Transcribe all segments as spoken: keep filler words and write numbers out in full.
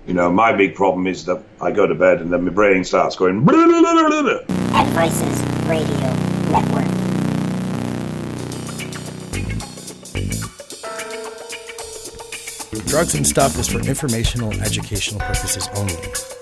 You know, my big problem is that I go to bed and then my brain starts going. Advices Radio Network. Drugs and Stuff is for informational and educational purposes only.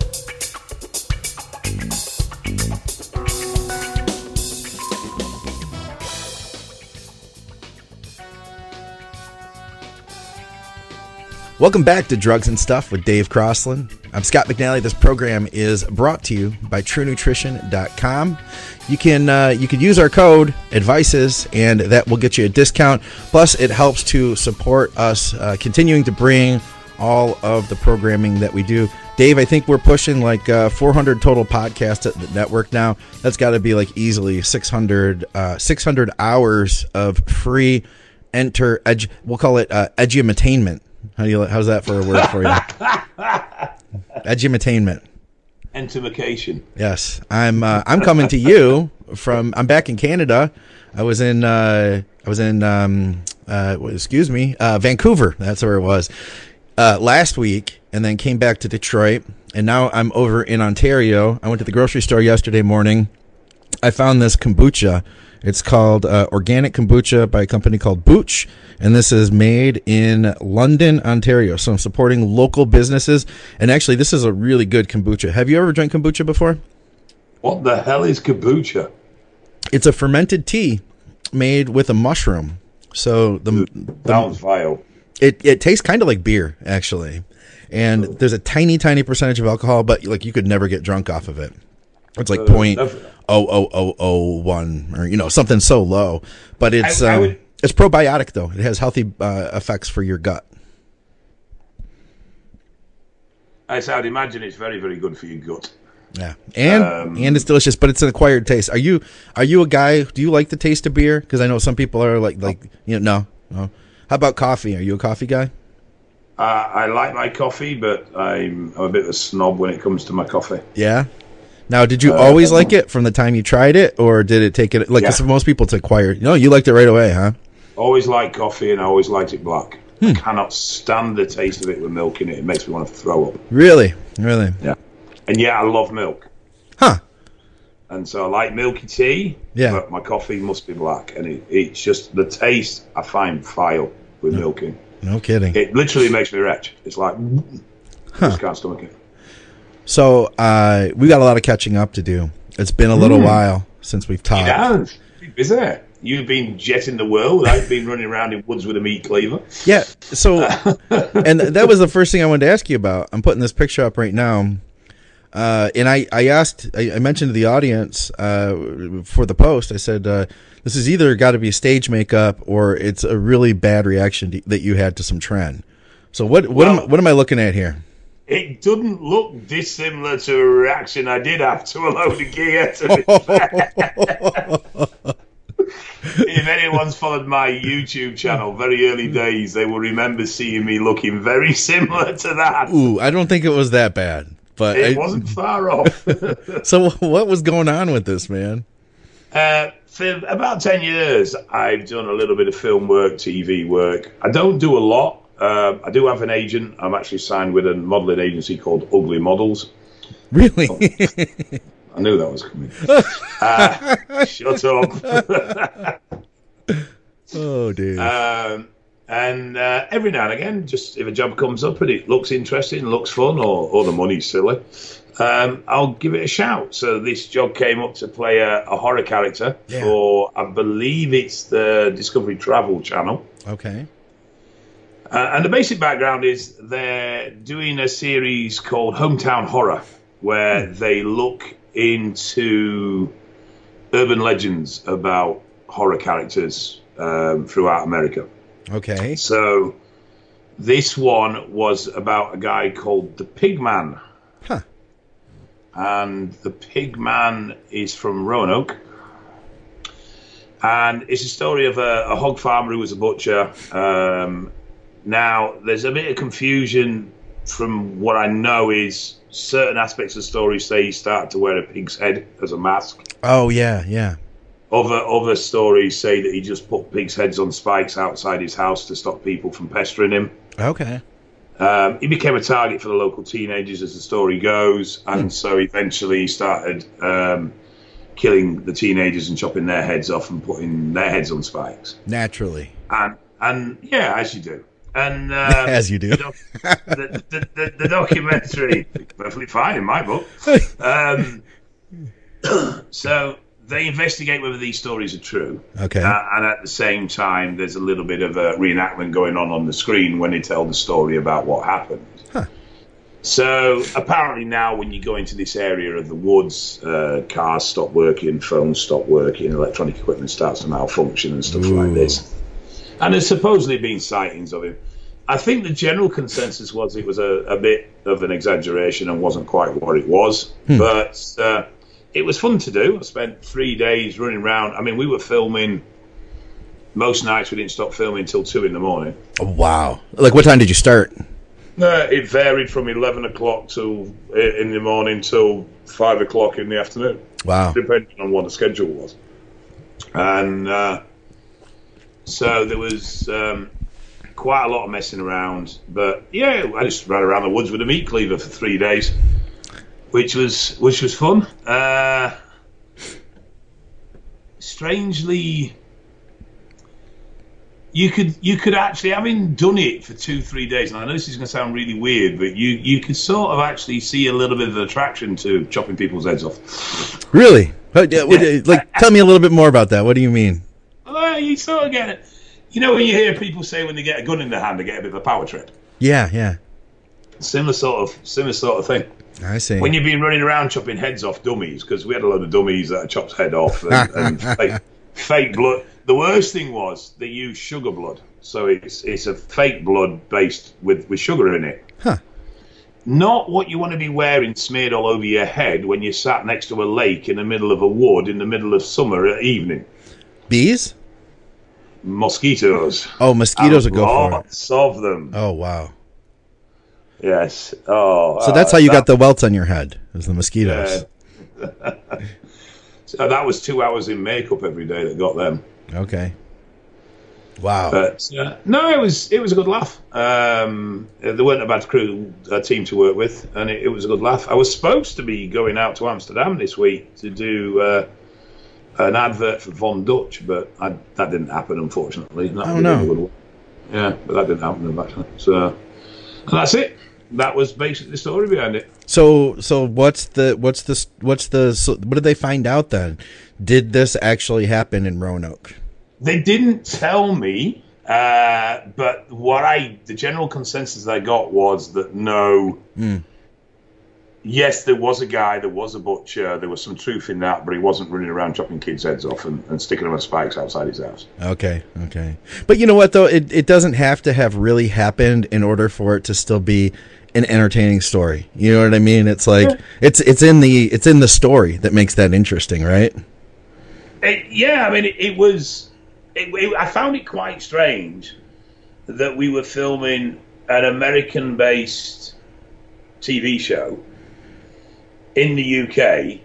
Welcome back to Drugs and Stuff with Dave Crossland. I'm Scott McNally. This program is brought to you by True Nutrition dot com. You can uh, you can use our code ADVICES, and that will get you a discount. Plus, it helps to support us uh, continuing to bring all of the programming that we do. Dave, I think we're pushing like uh, four hundred total podcasts at the network now. That's got to be like easily six hundred, uh, six hundred hours of free enter. Edu- we'll call it uh, edumatainment. How do you? How's that for a word for you? Edumatainment. Entomication. Yes, I'm. Uh, I'm coming to you from. I'm back in Canada. I was in. Uh, I was in. Um, uh, excuse me, uh, Vancouver. That's where it was uh, last week, and then came back to Detroit, and now I'm over in Ontario. I went to the grocery store yesterday morning. I found this kombucha. It's called uh, Organic Kombucha by a company called Booch, and this is made in London, Ontario. So I'm supporting local businesses, and actually this is a really good kombucha. Have you ever drank kombucha before? What the hell is kombucha? It's a fermented tea made with a mushroom. So the, the sounds vile. It it tastes kind of like beer, actually, and there's a tiny, tiny percentage of alcohol, but like you could never get drunk off of it. It's like uh, point oh oh oh oh one, or you know, something so low. But it's I, I would, um, it's probiotic though. It has healthy uh, effects for your gut. I would imagine it's very, very good for your gut. Yeah, and um, and it's delicious, but it's an acquired taste. Are you are you a guy? Do you like the taste of beer? Because I know some people are like like you know no. no. How about coffee? Are you a coffee guy? Uh, I like my coffee, but I'm, I'm a bit of a snob when it comes to my coffee. Yeah. Now, did you uh, always like it from the time you tried it, or did it take it, like, yeah. For most people to acquire, you know, you liked it right away, huh? Always liked coffee, and I always liked it black. Hmm. I cannot stand the taste of it with milk in it. It makes me want to throw up. Really? Really? Yeah. And yeah, I love milk. Huh. And so I like milky tea, yeah. But my coffee must be black. And it, it's just, the taste I find vile with no. milk in. No kidding. It literally makes me retch. It's like, huh. I just can't stomach it. So uh, we got a lot of catching up to do. It's been a little mm. while since we've talked. It has. Isn't it? You've been jetting the world. I've been running around in woods with a meat cleaver. Yeah. So, and that was the first thing I wanted to ask you about. I'm putting this picture up right now. Uh, and I, I asked, I, I mentioned to the audience uh, for the post, I said, uh, this is either got to be stage makeup or it's a really bad reaction to, that you had to some trend. So what what, well, am, what am I looking at here? It doesn't look dissimilar to a reaction I did have to a load of gear, to be fair. If anyone's followed my YouTube channel, very early days, they will remember seeing me looking very similar to that. Ooh, I don't think it was that bad. But it I, wasn't far off. So what was going on with this, man? Uh, for about ten years, I've done a little bit of film work, T V work. I don't do a lot. Uh, I do have an agent. I'm actually signed with a modeling agency called Ugly Models. Really? Oh, I knew that was coming. uh, shut up. Oh, dude. Um, and uh, every now and again, just if a job comes up and it looks interesting, looks fun, or, or the money's silly, um, I'll give it a shout. So this job came up to play a, a horror character yeah. for, I believe it's the Discovery Travel channel. Okay. Uh, and the basic background is they're doing a series called Hometown Horror, where mm. they look into urban legends about horror characters um, throughout America. Okay. So this one was about a guy called the Pigman. Huh. And the Pigman is from Roanoke. And it's a story of a, a hog farmer who was a butcher. Um, now, there's a bit of confusion from what I know is certain aspects of the story say he started to wear a pig's head as a mask. Oh, yeah, yeah. Other other stories say that he just put pigs' heads on spikes outside his house to stop people from pestering him. Okay. Um, he became a target for the local teenagers, as the story goes, and so eventually he started um, killing the teenagers and chopping their heads off and putting their heads on spikes. Naturally. And and yeah, as you do. And uh, as you do. The, doc- the, the, the, the documentary, perfectly fine in my book. Um, so they investigate whether these stories are true. Okay. Uh, and at the same time, there's a little bit of a reenactment going on on the screen when they tell the story about what happened. Huh. So apparently now when you go into this area of the woods, uh, cars stop working, phones stop working, electronic equipment starts to malfunction and stuff Ooh. like this. And there's supposedly been sightings of him. I think the general consensus was it was a, a bit of an exaggeration and wasn't quite what it was. Hmm. But uh, it was fun to do. I spent three days running around. I mean, we were filming. Most nights we didn't stop filming until two in the morning. Oh, wow. Like, what time did you start? Uh, it varied from eleven o'clock till in the morning till five o'clock in the afternoon. Wow. Depending on what the schedule was. And uh, so there was um, quite a lot of messing around. But yeah, I just ran around the woods with a meat cleaver for three days. Which was which was fun. Uh, strangely, you could you could actually, having done it for two three days, and I know this is going to sound really weird, but you you could sort of actually see a little bit of attraction to chopping people's heads off. Really? Like, tell me a little bit more about that. What do you mean? Well, you sort of get it. You know when you hear people say when they get a gun in their hand, they get a bit of a power trip. Yeah, yeah. Similar sort of similar sort of thing. I see. When you've been running around chopping heads off dummies, because we had a load of dummies that chopped head off and, and fake, fake blood. The worst thing was they used sugar blood, so it's it's a fake blood based with, with sugar in it. Huh. Not what you want to be wearing smeared all over your head when you're sat next to a lake in the middle of a wood in the middle of summer at evening. Bees? Mosquitoes. Oh, mosquitoes would go for it. Lots of them. Oh, wow. Yes. Oh. So that's uh, how you that, got the welts on your head, is the mosquitoes. Uh, so that was two hours in makeup every day that got them. Okay. Wow. But uh, no, it was it was a good laugh. Um, there weren't a bad crew, a team to work with, and it, it was a good laugh. I was supposed to be going out to Amsterdam this week to do uh, an advert for Von Dutch, but I, that didn't happen, unfortunately. That oh no. Yeah, but that didn't happen actually. So and that's it. That was basically the story behind it. So, so what's the what's the what's the so what did they find out then? Did this actually happen in Roanoke? They didn't tell me, uh, but what I the general consensus I got was that no. Mm. Yes, there was a guy, there was a butcher, there was some truth in that, but he wasn't running around chopping kids' heads off and, and sticking them on spikes outside his house. Okay, okay. But you know what, though? It, it doesn't have to have really happened in order for it to still be an entertaining story. You know what I mean? It's like, yeah. it's it's in the it's in the story that makes that interesting, right? It, yeah, I mean, it, it was... It, it, I found it quite strange that we were filming an American-based T V show in the U K,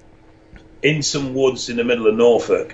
in some woods in the middle of Norfolk,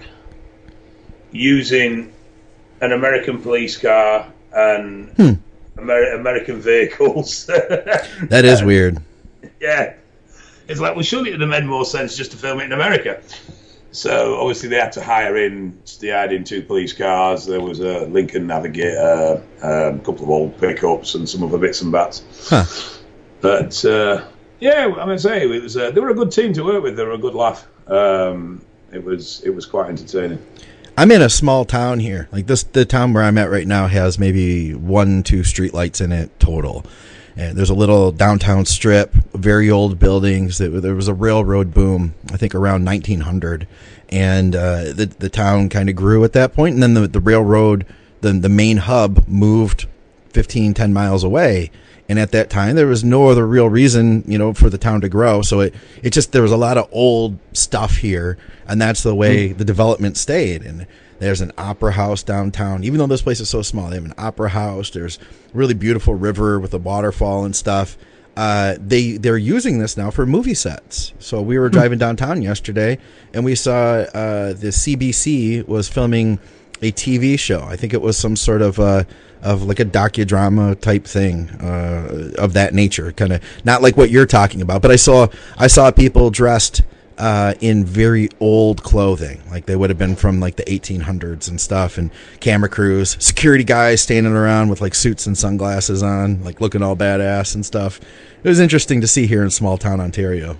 using an American police car and hmm. Amer- American vehicles. That is weird. Yeah. It's like, well, surely it would have made more sense just to film it in America. So, obviously, they had to hire in, they hired in two police cars. There was a Lincoln Navigator, um, a couple of old pickups, and some other bits and bats. Huh. But, uh, yeah, I'm going to say, it was, uh, they were a good team to work with. They were a good laugh. Um, it was it was quite entertaining. I'm in a small town here. Like this, the town where I'm at right now has maybe one, two streetlights in it total. And there's a little downtown strip, very old buildings. There was a railroad boom, I think, around nineteen hundred, and uh, the the town kind of grew at that point. And then the the railroad, the the main hub, moved fifteen, ten miles away. And at that time, there was no other real reason, you know, for the town to grow. So it, it just, there was a lot of old stuff here, and that's the way mm. the development stayed. And there's an opera house downtown. Even though this place is so small, they have an opera house. There's a really beautiful river with a waterfall and stuff. Uh, they, they're using this now for movie sets. So we were driving downtown yesterday, and we saw uh, the C B C was filming a T V show. I think it was some sort of uh, of like a docudrama type thing uh, of that nature, kind of not like what you're talking about. But I saw I saw people dressed uh, in very old clothing, like they would have been from like the eighteen hundreds and stuff, and camera crews, security guys standing around with like suits and sunglasses on, like looking all badass and stuff. It was interesting to see here in small town Ontario.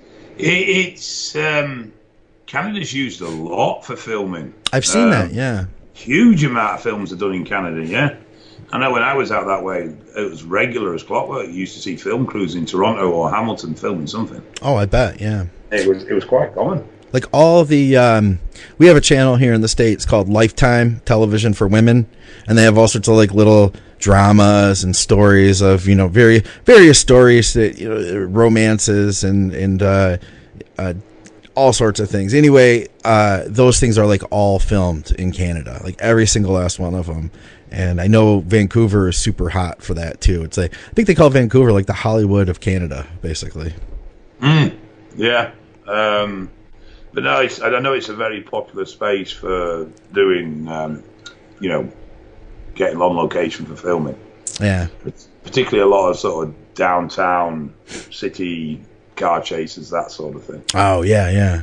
It's um, Canada's used a lot for filming. I've seen um, that, yeah. Huge amount of films are done in Canada, yeah. I know when I was out that way, it was regular as clockwork. You used to see film crews in Toronto or Hamilton filming something. Oh, I bet, yeah. It was it was quite common. Like all the, um, we have a channel here in the States called Lifetime Television for Women, and they have all sorts of like little dramas and stories of, you know, very various stories that, you know, romances and and uh, uh, all sorts of things. Anyway, uh, those things are like all filmed in Canada, like every single last one of them. And I know Vancouver is super hot for that too. It's like, I think they call Vancouver like the Hollywood of Canada, basically. Mm, yeah. Um, but no, it's, I don't know, it's a very popular space for doing, um, you know, getting on location for filming. Yeah. It's particularly a lot of sort of downtown city car chases, that sort of thing. Oh, yeah, yeah.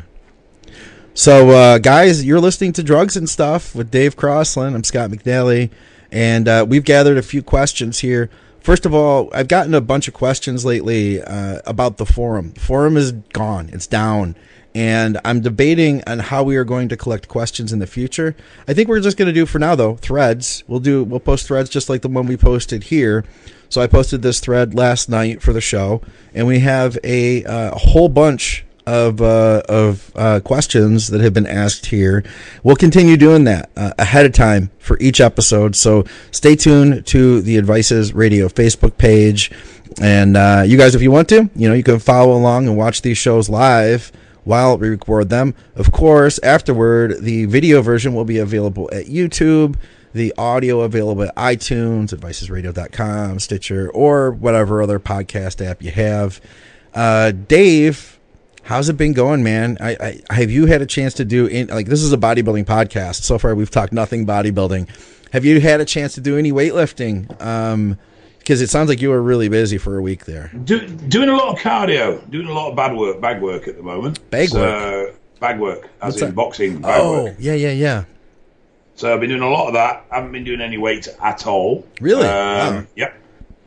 So, uh, guys, you're listening to Drugs and Stuff with Dave Crossland. I'm Scott McNally, and uh, we've gathered a few questions here. First of all, I've gotten a bunch of questions lately uh, about the forum. The forum is gone. It's down. And I'm debating on how we are going to collect questions in the future. I think we're just going to do for now, though, threads. We'll do we'll post threads just like the one we posted here. So I posted this thread last night for the show, and we have a, uh, a whole bunch of uh, of uh, questions that have been asked here. We'll continue doing that uh, ahead of time for each episode. So stay tuned to the Advices Radio Facebook page, and uh, you guys, if you want to, you know, you can follow along and watch these shows live while we record them. Of course, afterward, the video version will be available at YouTube, the audio available at iTunes, advices radio dot com, Stitcher, or whatever other podcast app you have. Uh, Dave, how's it been going, man? I, I have you had a chance to do, in, like, this is a bodybuilding podcast. So far, we've talked nothing bodybuilding. Have you had a chance to do any weightlifting? Um, Because it sounds like you were really busy for a week there. Do, doing a lot of cardio, doing a lot of bad work, bag work at the moment. Bag so, work? Bag work, as What's in that? boxing bag Oh, work. yeah, yeah, yeah. So I've been doing a lot of that. I haven't been doing any weights at all. Really? Um, Wow. Yep.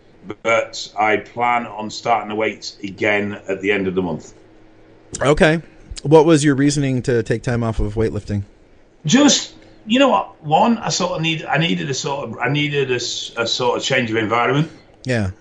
But I plan on starting the weights again at the end of the month. Okay. What was your reasoning to take time off of weightlifting? Just, you know what? One, I sort of need. I needed a sort of. I needed a, s- a sort of change of environment. Yeah.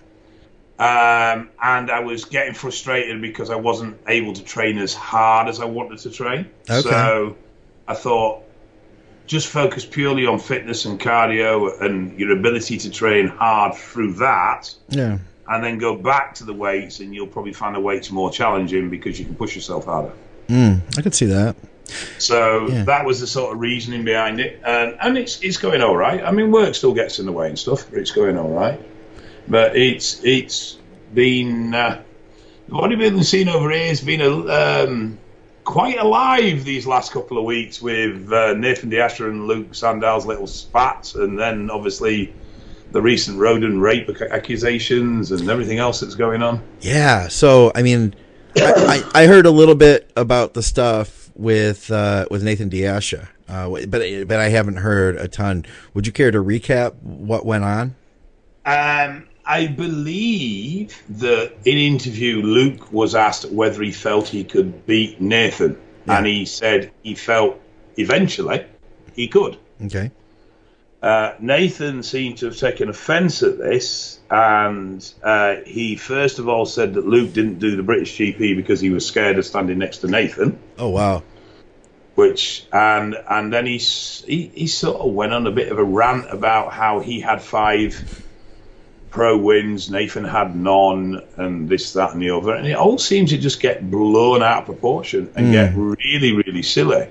Um, and I was getting frustrated because I wasn't able to train as hard as I wanted to train. Okay. So I thought, just focus purely on fitness and cardio and your ability to train hard through that. Yeah. And then go back to the weights, and you'll probably find the weights more challenging because you can push yourself harder. Mm, I could see that. So Yeah. that was the sort of reasoning behind it. And, and it's it's going all right. I mean, work still gets in the way and stuff, but it's going all right. But it's it's been uh, the bodybuilding scene over here has been a, um, quite alive these last couple of weeks with uh, Nathan D'Asher and Luke Sandal's little spats, and then obviously the recent rodent rape ac- accusations and everything else that's going on. Yeah. So, I mean, I, I, I heard a little bit about the stuff with uh, with Nathan D'Asher, uh, but but I haven't heard a ton. Would you care to recap what went on? Um, I believe that in interview, Luke was asked whether he felt he could beat Nathan, Yeah. and he said he felt eventually he could. Okay. Uh, Nathan seemed to have taken offence at this, and uh, he first of all said that Luke didn't do the British G P because he was scared of standing next to Nathan. Oh, wow. Which and and then he, s- he he sort of went on a bit of a rant about how he had five pro wins, Nathan had none, and this, that, and the other, and it all seems to just get blown out of proportion and Mm. get really, really silly.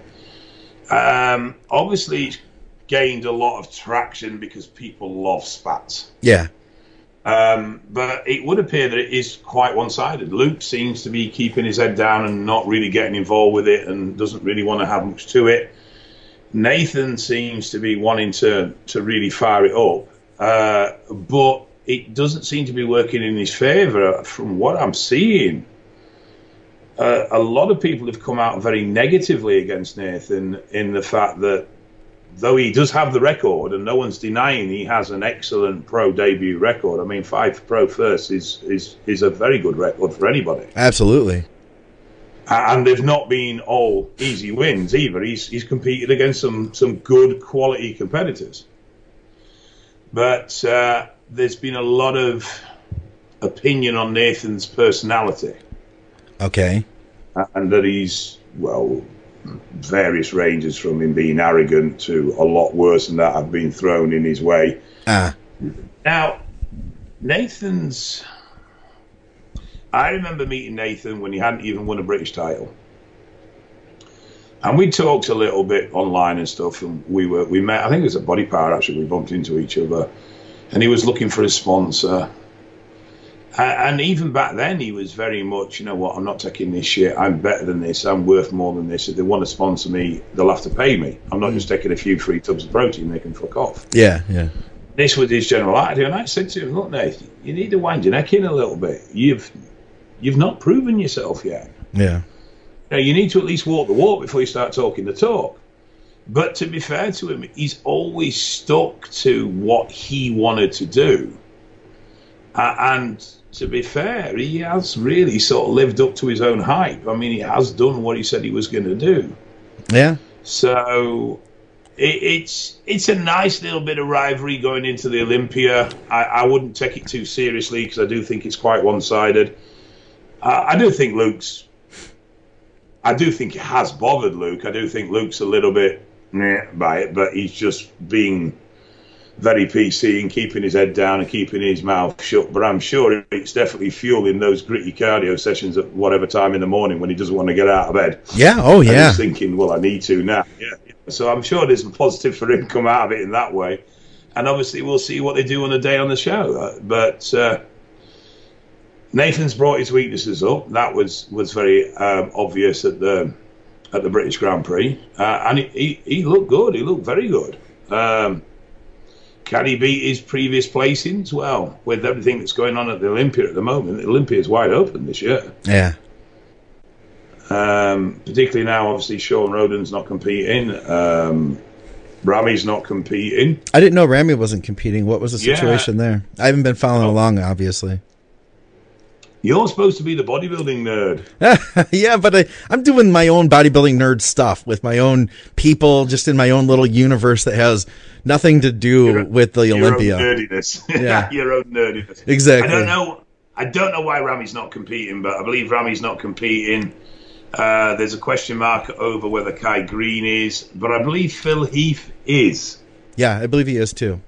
Um, obviously, it's gained a lot of traction because people love spats. Yeah. Um, but it would appear that it is quite one-sided. Luke seems to be keeping his head down and not really getting involved with it and doesn't really want to have much to it. Nathan seems to be wanting to, to really fire it up, uh, but it doesn't seem to be working in his favour from what I'm seeing. Uh, a lot of people have come out very negatively against Nathan in the fact that though he does have the record, and no one's denying he has an excellent pro debut record. I mean, five pro first is, is, is a very good record for anybody. Absolutely. And they've not been all easy wins either. He's he's competed against some, some good quality competitors. But uh, there's been a lot of opinion on Nathan's personality. Okay. And that he's, well, various ranges from him being arrogant to a lot worse than that have been thrown in his way. Ah. Now, Nathan's... I remember meeting Nathan when he hadn't even won a British title. And we talked a little bit online and stuff, and we were we met, I think it was at Body Power actually, we bumped into each other, and he was looking for a sponsor. And even back then, he was very much, you know what, I'm not taking this shit. I'm better than this. I'm worth more than this. If they want to sponsor me, they'll have to pay me. I'm not just taking a few free tubs of protein. They can fuck off. Yeah, yeah. This was his general attitude. And I said to him, look, Nathan, you need to wind your neck in a little bit. You've you've not proven yourself yet. Yeah. Now, you need to at least walk the walk before you start talking the talk. But to be fair to him, he's always stuck to what he wanted to do. Uh, and... To be fair, he has really sort of lived up to his own hype. I mean, he has done what he said he was going to do. Yeah. So it, it's it's a nice little bit of rivalry going into the Olympia. I, I wouldn't take it too seriously because I do think it's quite one-sided. Uh, I do think Luke's... I do think it has bothered Luke. I do think Luke's a little bit meh by it, but he's just being... very P C and keeping his head down and keeping his mouth shut. But I'm sure it's definitely fueling those gritty cardio sessions at whatever time in the morning when he doesn't want to get out of bed. Yeah, oh yeah. And he's thinking, well, I need to now. Yeah. So I'm sure there's a positive for him come out of it in that way. And obviously we'll see what they do on the day on the show. But uh, Nathan's brought his weaknesses up. That was, was very um, obvious at the at the British Grand Prix. Uh, and he, he, he looked good. He looked very good. Um, Can he beat his previous placings? Well, with everything that's going on at the Olympia at the moment, the Olympia is wide open this year. Yeah. Um, particularly now, obviously, Sean Roden's not competing. Um, Rami's not competing. I didn't know Rami wasn't competing. What was the situation yeah. there? I haven't been following oh. along, obviously. You're supposed to be the bodybuilding nerd. Yeah, but I, I'm doing my own bodybuilding nerd stuff with my own people, just in my own little universe that has nothing to do your, with the your Olympia. Own nerdiness. Yeah. Your own nerdiness. Exactly. I don't know. I don't know why Rami's not competing, but I believe Rami's not competing. Uh, there's a question mark over whether Kai Green is, but I believe Phil Heath is. Yeah, I believe he is too.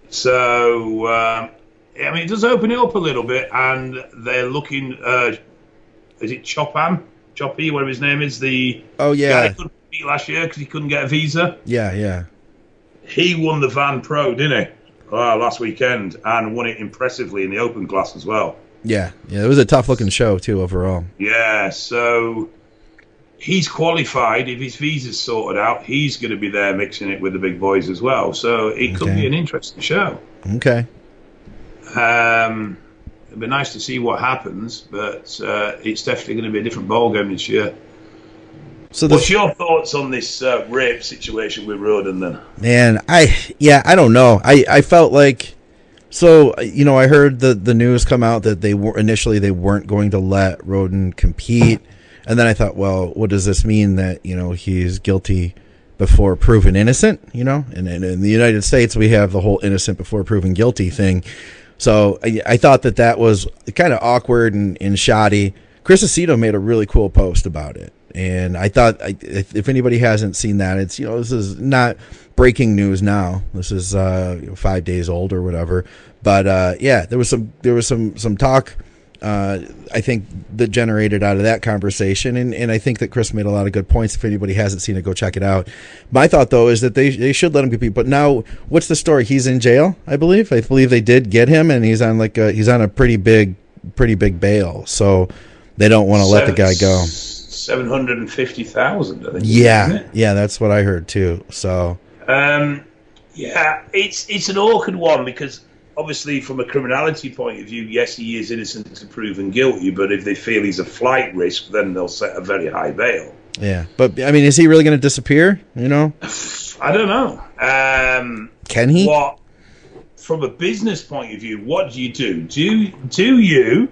So. Um, I mean, it does open it up a little bit, and they're looking. Uh, is it Chopham, Choppy, whatever his name is? The oh yeah, guy that couldn't compete last year because he couldn't get a visa. Yeah, yeah. He won the Van Pro, didn't he? Oh, last weekend, and won it impressively in the open class as well. Yeah, yeah. It was a tough looking show too overall. Yeah, so he's qualified. If his visa's sorted out, he's going to be there mixing it with the big boys as well. So it could okay. be an interesting show. Okay. Um, it'd be nice to see what happens, but uh, it's definitely going to be a different ballgame this year. So, what's your thoughts on this uh, rape situation with Roden then? Man, I yeah, I don't know. I, I felt like so you know I heard the the news come out that they were initially they weren't going to let Roden compete, and then I thought, well, what does this mean that you know he's guilty before proven innocent? You know, and, and in the United States we have the whole innocent before proven guilty thing. So I, I thought that that was kind of awkward and, and shoddy. Chris Aceto made a really cool post about it. And I thought, I, if, if anybody hasn't seen that, it's, you know, this is not breaking news now. This is uh, you know, five days old or whatever. But uh, yeah, there was some, there was some, some talk, uh, I think, that generated out of that conversation. And, and I think that Chris made a lot of good points. If anybody hasn't seen it, go check it out. My thought, though, is that they they should let him compete. But now, what's the story? He's in jail, I believe. I believe they did get him, and he's on like a, he's on a pretty big, pretty big bail. So they don't want to let the guy go. seven hundred fifty thousand, I think. Yeah, isn't it? yeah, that's what I heard too. So, um, yeah, it's it's an awkward one because obviously from a criminality point of view, yes, he is innocent to proven guilty, but if they feel he's a flight risk, then they'll set a very high bail. Yeah, but I mean, is he really going to disappear? You know, I don't know. Um, Can he? What, from a business point of view, what do you do? Do do you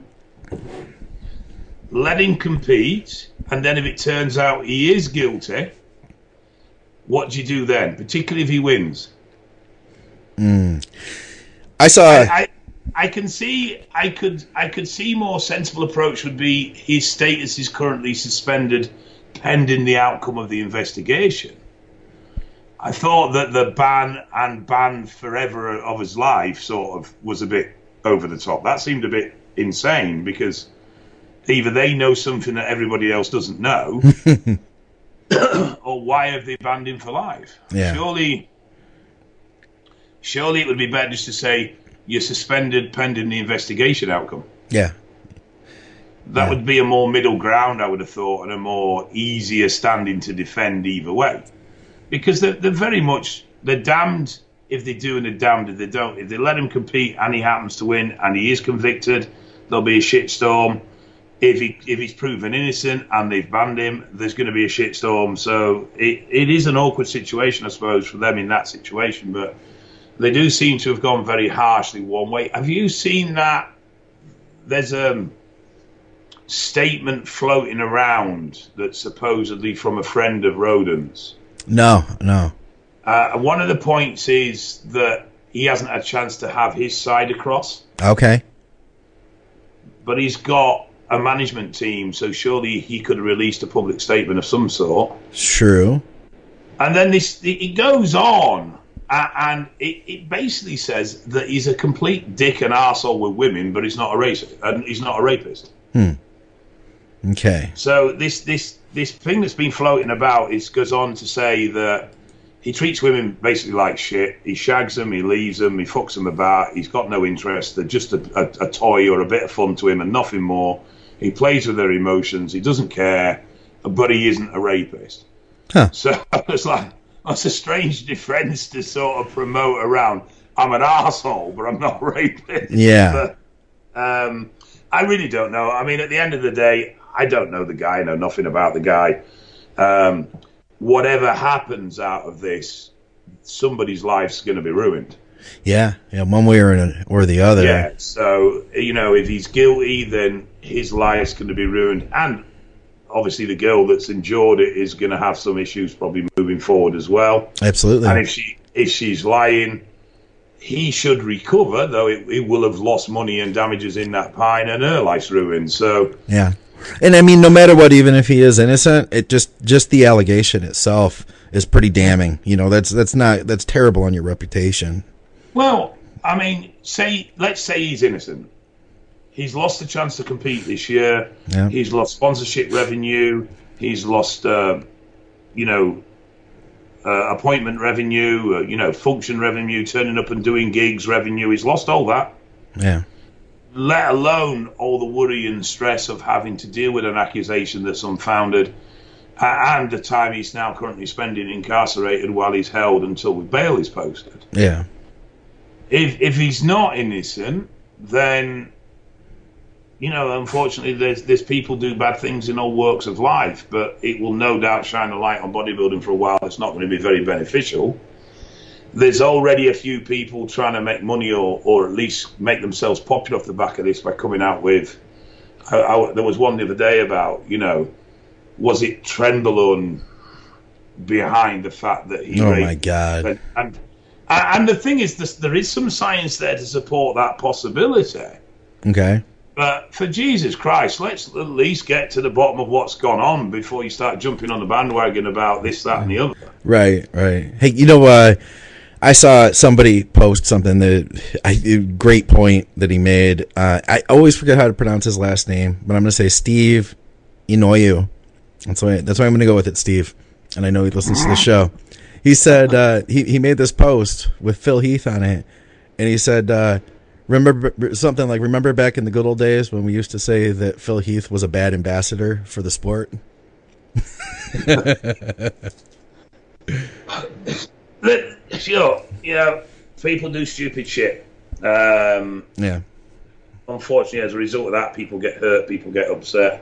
let him compete, and then if it turns out he is guilty, what do you do then? Particularly if he wins. Mm. I saw. I, I, I can see. I could. I could see more sensible approach would be his status is currently suspended, pending the outcome of the investigation. I thought that the ban and ban forever of his life sort of was a bit over the top. That seemed a bit insane because either they know something that everybody else doesn't know, or why have they banned him for life? Yeah. Surely. Surely it would be better just to say you're suspended pending the investigation outcome. Yeah. That yeah. would be a more middle ground, I would have thought, and a more easier standing to defend either way. Because they're, they're very much, they're damned if they do and they're damned if they don't. If they let him compete and he happens to win and he is convicted, there'll be a shitstorm. If he if he's proven innocent and they've banned him, there's going to be a shitstorm. So it, it is an awkward situation, I suppose, for them in that situation. But they do seem to have gone very harshly one way. Have you seen that? There's a statement floating around that's supposedly from a friend of Rodens. No, no. Uh, one of the points is that he hasn't had a chance to have his side across. Okay. But he's got a management team, so surely he could have released a public statement of some sort. True. And then this, it goes on. Uh, and it, it basically says that he's a complete dick and arsehole with women, but he's not a racist, and he's not a rapist. Hmm. Okay. So this this this thing that's been floating about is goes on to say that he treats women basically like shit. He shags them, he leaves them, he fucks them about. He's got no interest. They're just a, a, a toy or a bit of fun to him and nothing more. He plays with their emotions. He doesn't care, but he isn't a rapist. Huh. So it's like, that's a strange defense to sort of promote around. I'm an arsehole, but I'm not a rapist. Yeah. But, um, I really don't know. I mean, at the end of the day, I don't know the guy. I know nothing about the guy. Um, whatever happens out of this, somebody's life's going to be ruined. Yeah, yeah, one way or or the other. Yeah. So you know, if he's guilty, then his life's going to be ruined, and obviously the girl that's endured it is going to have some issues probably moving forward as well. Absolutely. And if she if she's lying, he should recover, though it, it will have lost money and damages in that pine, and her life's ruined. So yeah. And I mean, no matter what, even if he is innocent, it just just the allegation itself is pretty damning. You know, that's that's not that's terrible on your reputation. Well, I mean, say let's say he's innocent. He's lost the chance to compete this year. Yeah. He's lost sponsorship revenue. He's lost, uh, you know, uh, appointment revenue. Uh, you know, function revenue, turning up and doing gigs revenue. He's lost all that. Yeah. Let alone all the worry and stress of having to deal with an accusation that's unfounded, uh, and the time he's now currently spending incarcerated while he's held until bail is posted. Yeah. If if he's not innocent, then, you know, unfortunately, there's there's people do bad things in all walks of life, but it will no doubt shine a light on bodybuilding for a while. It's not going to be very beneficial. There's already a few people trying to make money or, or at least make themselves popular off the back of this by coming out with. I, I, there was one the other day about, you know, was it Trenbolone behind the fact that he? Oh raped, my God! And, and and the thing is, this, there is some science there to support that possibility. Okay. But for Jesus Christ, let's at least get to the bottom of what's gone on before you start jumping on the bandwagon about this, that, and the other. Right, right. Hey, you know, uh, I saw somebody post something that I great point that he made. Uh, I always forget how to pronounce his last name, but I'm going to say Steve Inoue. That's why. That's why I'm going to go with it, Steve. And I know he listens to the show. He said uh, he he made this post with Phil Heath on it, and he said. Uh, Remember something like, remember back in the good old days when we used to say that Phil Heath was a bad ambassador for the sport? Sure, you know, people do stupid shit. Um, yeah. Unfortunately, as a result of that, people get hurt, people get upset.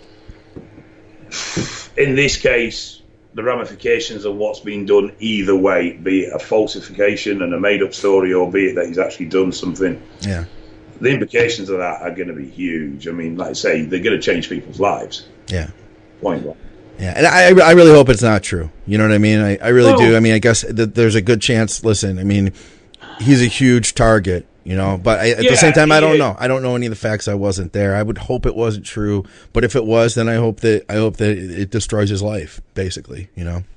In this case, the ramifications of what's been done either way, be it a falsification and a made-up story, or be it that he's actually done something. Yeah. The implications of that are going to be huge. I mean, like I say, they're going to change people's lives. Yeah. Point blank. Yeah, and I, I really hope it's not true. You know what I mean? I, I really Oh. do. I mean, I guess that there's a good chance. Listen, I mean, he's a huge target, you know, but I, at Yeah, the same time, I don't yeah. know. I don't know any of the facts. I wasn't there. I would hope it wasn't true, but if it was, then I hope that I hope that it destroys his life, basically, you know.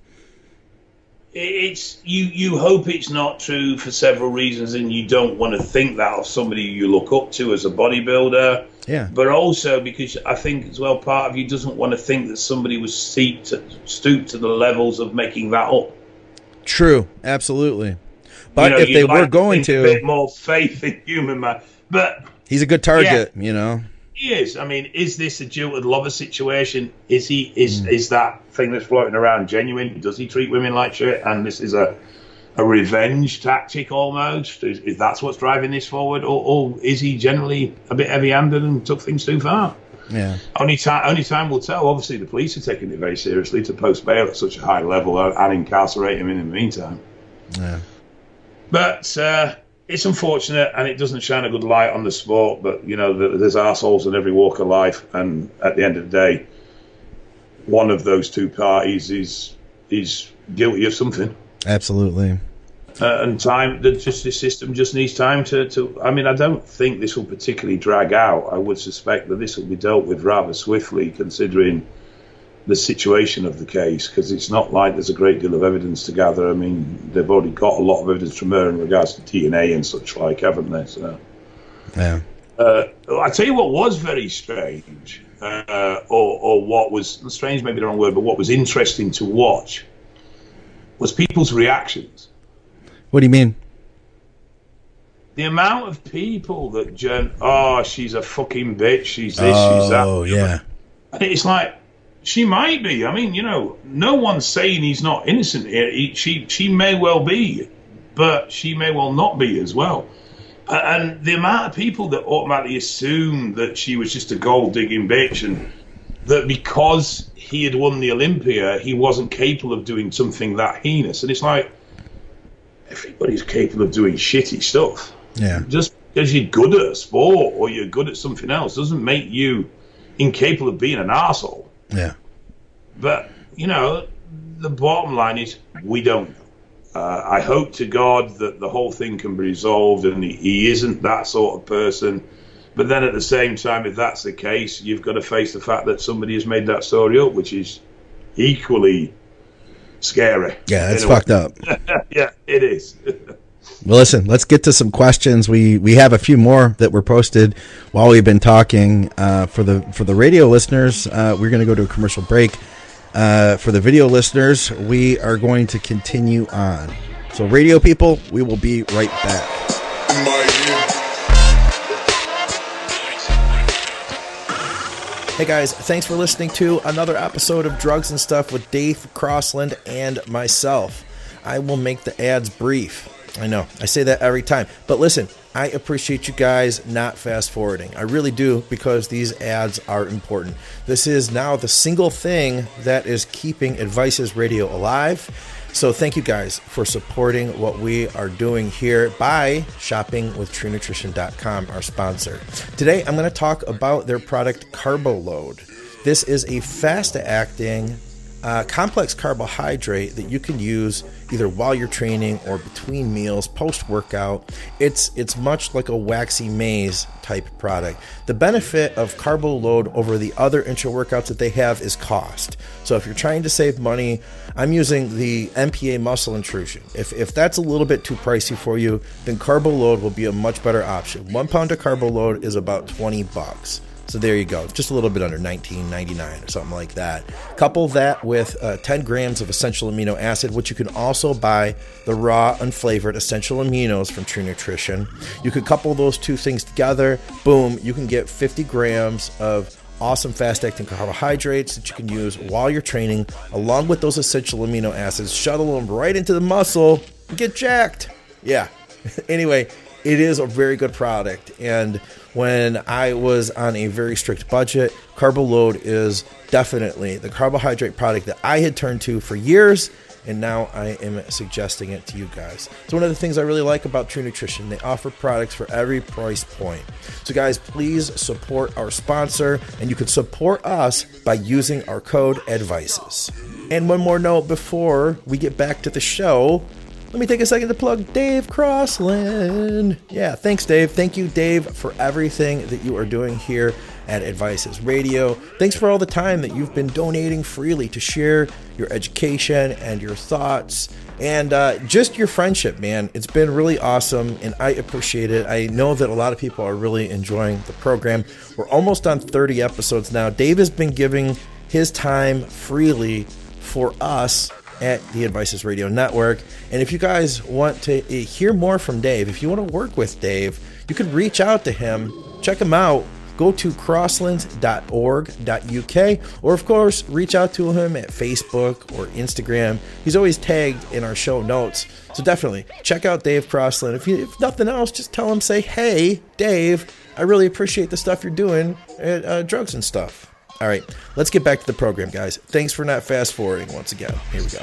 It's you. You hope it's not true for several reasons, and you don't want to think that of somebody you look up to as a bodybuilder. Yeah. But also because I think as well, part of you doesn't want to think that somebody was stooped to, stooped to the levels of making that up. True, absolutely. But You know, if you'd they like were going think to, a bit more faith in human man. But he's a good target, you know. he is. I mean, is this a jilted lover situation? Is he? Is mm. is that thing that's floating around genuine? Does he treat women like shit? And this is a a revenge tactic almost? Is, is that's what's driving this forward, or, or is he generally a bit heavy-handed and took things too far? Yeah. Only time, only time will tell. Obviously, the police are taking it very seriously to post bail at such a high level and incarcerate him in the meantime. Yeah. But uh, it's unfortunate, and it doesn't shine a good light on the sport. But you know, there's arseholes in every walk of life, and at the end of the day, one of those two parties is is guilty of something. Absolutely. Uh, and time, the justice system just needs time to, to. I mean, I don't think this will particularly drag out. I would suspect that this will be dealt with rather swiftly, considering the situation of the case, because it's not like there's a great deal of evidence to gather. I mean, they've already got a lot of evidence from her in regards to D N A and such like, haven't they? So, yeah. Uh, I tell you what was very strange, uh, or or what was strange, maybe the wrong word, but what was interesting to watch was people's reactions. What do you mean? The amount of people that Jen, oh, she's a fucking bitch, she's this, oh, she's that. Oh, yeah. And it's like, she might be. I mean, you know, no one's saying he's not innocent here. He, she, she may well be, but she may well not be as well. And the amount of people that automatically assume that she was just a gold-digging bitch, and that because he had won the Olympia, he wasn't capable of doing something that heinous. And it's like, everybody's capable of doing shitty stuff. Yeah. Just because you're good at a sport or you're good at something else doesn't make you incapable of being an arsehole. Yeah. But, you know, the bottom line is we don't know. Uh, I hope to God that the whole thing can be resolved and he, he isn't that sort of person. But then at the same time, if that's the case, you've got to face the fact that somebody has made that story up, which is equally scary. Yeah, it's fucked up. Yeah, it is. Well, listen, let's get to some questions. We we have a few more that were posted while we've been talking. Uh, for the for the radio listeners, uh, we're going to go to a commercial break. Uh, for the video listeners, we are going to continue on. So, radio people, we will be right back. Hey guys, thanks for listening to another episode of Drugs and Stuff with Dave Crossland and myself. I will make the ads brief. I know, I say that every time. But listen, I appreciate you guys not fast forwarding. I really do, because these ads are important. This is now the single thing that is keeping Advices Radio alive. So thank you guys for supporting what we are doing here by shopping with true nutrition dot com, our sponsor. Today, I'm going to talk about their product CarboLoad. This is a fast-acting uh, complex carbohydrate that you can use either while you're training or between meals, post-workout. It's it's much like a waxy maize type product. The benefit of CarboLoad over the other intra-workouts that they have is cost. So if you're trying to save money, I'm using the M P A Muscle Intrusion. If if that's a little bit too pricey for you, then CarboLoad will be a much better option. One pound of CarboLoad is about twenty bucks. So there you go, just a little bit under nineteen ninety-nine or something like that. Couple that with uh, ten grams of essential amino acid, which you can also buy the raw unflavored essential aminos from True Nutrition. You could couple those two things together, boom, you can get fifty grams of awesome fast-acting carbohydrates that you can use while you're training, along with those essential amino acids. Shuttle them right into the muscle and get jacked. Yeah. Anyway, it is a very good product. And when I was on a very strict budget, Carboload is definitely the carbohydrate product that I had turned to for years. And now I am suggesting it to you guys. It's one of the things I really like about True Nutrition. They offer products for every price point. So guys, please support our sponsor, and you can support us by using our code ADVICES. And one more note before we get back to the show. Let me take a second to plug Dave Crossland. Yeah, thanks, Dave. Thank you, Dave, for everything that you are doing here at Advices Radio. Thanks for all the time that you've been donating freely to share your education and your thoughts and uh, just your friendship, man. It's been really awesome, and I appreciate it. I know that a lot of people are really enjoying the program. We're almost on thirty episodes now. Dave has been giving his time freely for us at the Advices Radio Network. And if you guys want to hear more from Dave, if you want to work with Dave, you can reach out to him. Check him out. Go to crosslands dot org dot U K, or of course, reach out to him at Facebook or Instagram. He's always tagged in our show notes. So definitely check out Dave Crossland. If, you, if nothing else, just tell him, say, hey, Dave, I really appreciate the stuff you're doing at uh, Drugs and Stuff. All right, let's get back to the program, guys. Thanks for not fast forwarding once again. Here we go.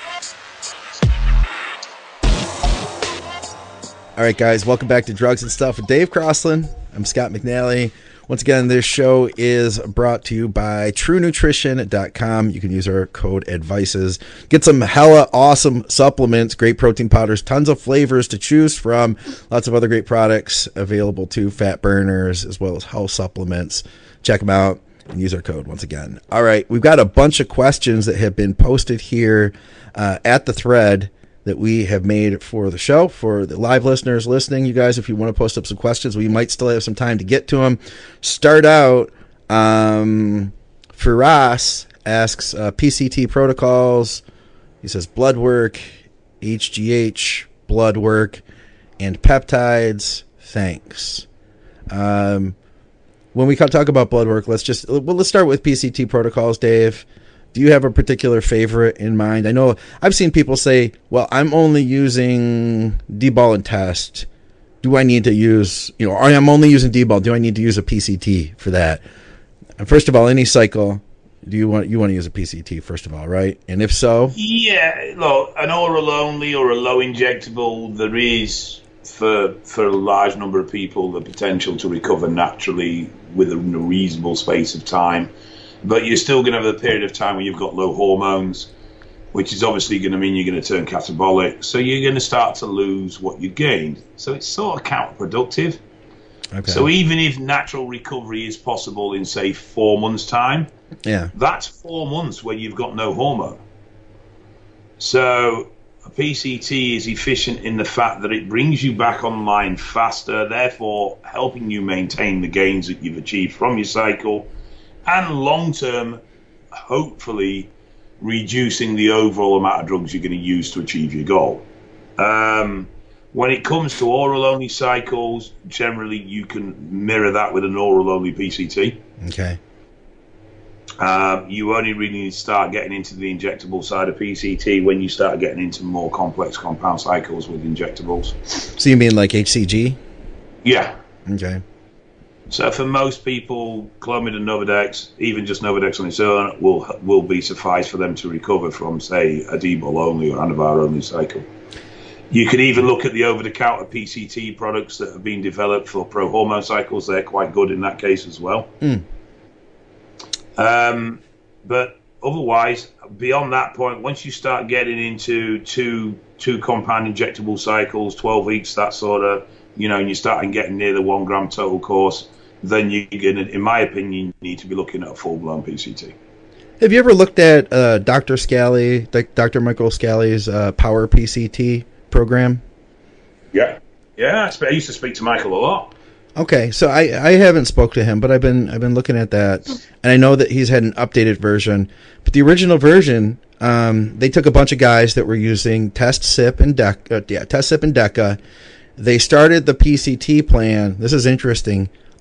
All right, guys, welcome back to Drugs and Stuff with Dave Crossland. I'm Scott McNally. Once again, this show is brought to you by true nutrition dot com. You can use our code ADVICES. Get some hella awesome supplements, great protein powders, tons of flavors to choose from, lots of other great products available too, fat burners, as well as health supplements. Check them out and use our code once again. All right, we've got a bunch of questions that have been posted here uh, at the thread that we have made for the show. For the live listeners listening, you guys, if you want to post up some questions, we might still have some time to get to them. Start out, um, Firas asks uh, P C T protocols. He says blood work, H G H, blood work, and peptides. Thanks. Um, when we talk about blood work, let's just well, let's start with P C T protocols, Dave. Do you have a particular favorite in mind? I know I've seen people say, well, I'm only using D-ball and test. Do I need to use, you know, or I'm only using D-ball. Do I need to use a P C T for that? And first of all, any cycle, do you want you want to use a P C T, first of all, right? And if so? Yeah, look, an oral only or a low injectable, there is, for, for a large number of people, the potential to recover naturally within a reasonable space of time. But you're still going to have a period of time where you've got low hormones, which is obviously going to mean you're going to turn catabolic. So you're going to start to lose what you gained. So it's sort of counterproductive. Okay. So even if natural recovery is possible in, say, four months' time, yeah, that's four months where you've got no hormone. So a P C T is efficient in the fact that it brings you back online faster, therefore helping you maintain the gains that you've achieved from your cycle, and long-term, hopefully, reducing the overall amount of drugs you're going to use to achieve your goal. Um, when it comes to oral-only cycles, generally you can mirror that with an oral-only P C T. Okay. Um, you only really need to start getting into the injectable side of P C T when you start getting into more complex compound cycles with injectables. So you mean like H C G? Yeah. Okay. So for most people, Clomid and Novadex, even just Novadex on its own, will will be suffice for them to recover from, say, a D-bol only or Anavar only cycle. You could even look at the over-the-counter P C T products that have been developed for pro-hormone cycles. They're quite good in that case as well. Mm. Um, but otherwise, beyond that point, once you start getting into two two compound injectable cycles, twelve weeks, that sort of, you know, and you're starting getting near the one gram total course, then you're going to, in my opinion, you need to be looking at a full-blown P C T. Have you ever looked at uh, Doctor Scally, Doctor Michael Scally's uh, Power P C T program? Yeah. Yeah, I used to speak to Michael a lot. Okay, so I, I haven't spoke to him, but I've been I've been looking at that, and I know that he's had an updated version. But the original version, um, they took a bunch of guys that were using Test Sip and Deca, uh, yeah, Test Sip and Deca. They started the P C T plan. This is interesting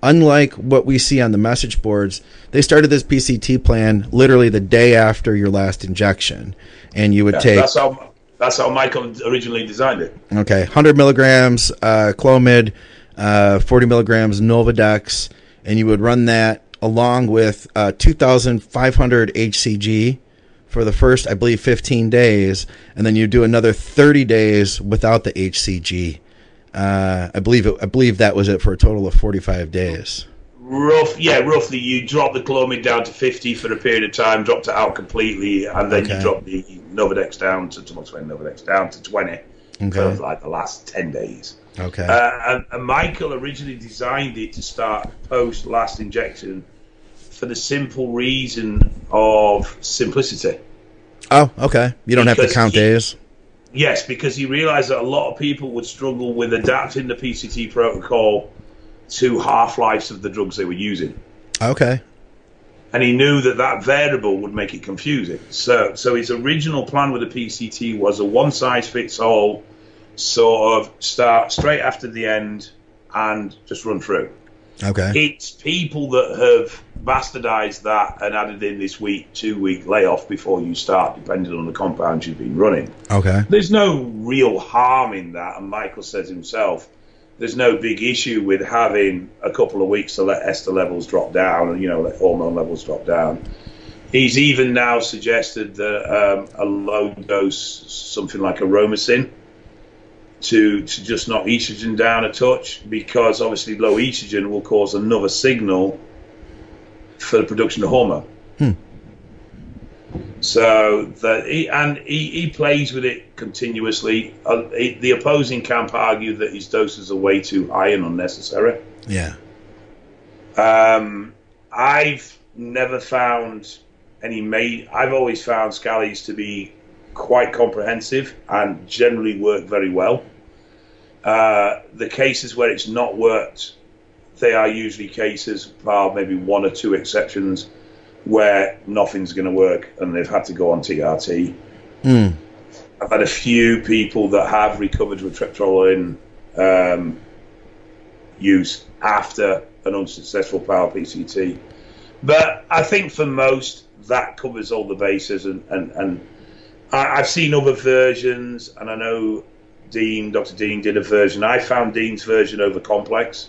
unlike what we see on the message boards, they started this P C T plan literally the day after your last injection, and you would yeah, take. That's how that's how Michael originally designed it. Okay, one hundred milligrams uh, Clomid, uh, forty milligrams Novadex, and you would run that along with uh, two thousand five hundred H C G for the first, I believe, fifteen days, and then you do another thirty days without the H C G. Uh, I believe it, I believe that was it for a total of forty-five days. Rough, yeah, roughly. You drop the Clomid down to fifty for a period of time, dropped it out completely, and then okay. you drop the Novadex down to Novadex down to twenty okay. for like the last ten days. Okay. Uh, and, and Michael originally designed it to start post last injection for the simple reason of simplicity. Oh, okay. You don't because have to count he, days. Yes, because he realized that a lot of people would struggle with adapting the P C T protocol to half-lives of the drugs they were using. Okay. And he knew that that variable would make it confusing. So so his original plan with the P C T was a one-size-fits-all, sort of start straight after the end and just run through. Okay. It's people that have bastardized that and added in this week, two-week layoff before you start, depending on the compounds you've been running. Okay. There's no real harm in that, and Michael says himself, there's no big issue with having a couple of weeks to let ester levels drop down and, you know, let hormone levels drop down. He's even now suggested that um, a low dose, something like aromasin, to to just knock estrogen down a touch, because obviously low estrogen will cause another signal for the production of hormone. Hmm. So that he, and he, he plays with it continuously. Uh, he, the opposing camp argue that his doses are way too high and unnecessary. Yeah. Um, I've never found any made. I've always found Scallies to be quite comprehensive and generally work very well. Uh, the cases where it's not worked, they are usually cases, bar maybe one or two exceptions, where nothing's going to work and they've had to go on T R T. Mm. I've had a few people that have recovered with triptorelin um, use after an unsuccessful power P C T. But I think for most, that covers all the bases. And, and, and I, I've seen other versions, and I know Dean, Doctor Dean did a version. I found Dean's version over complex.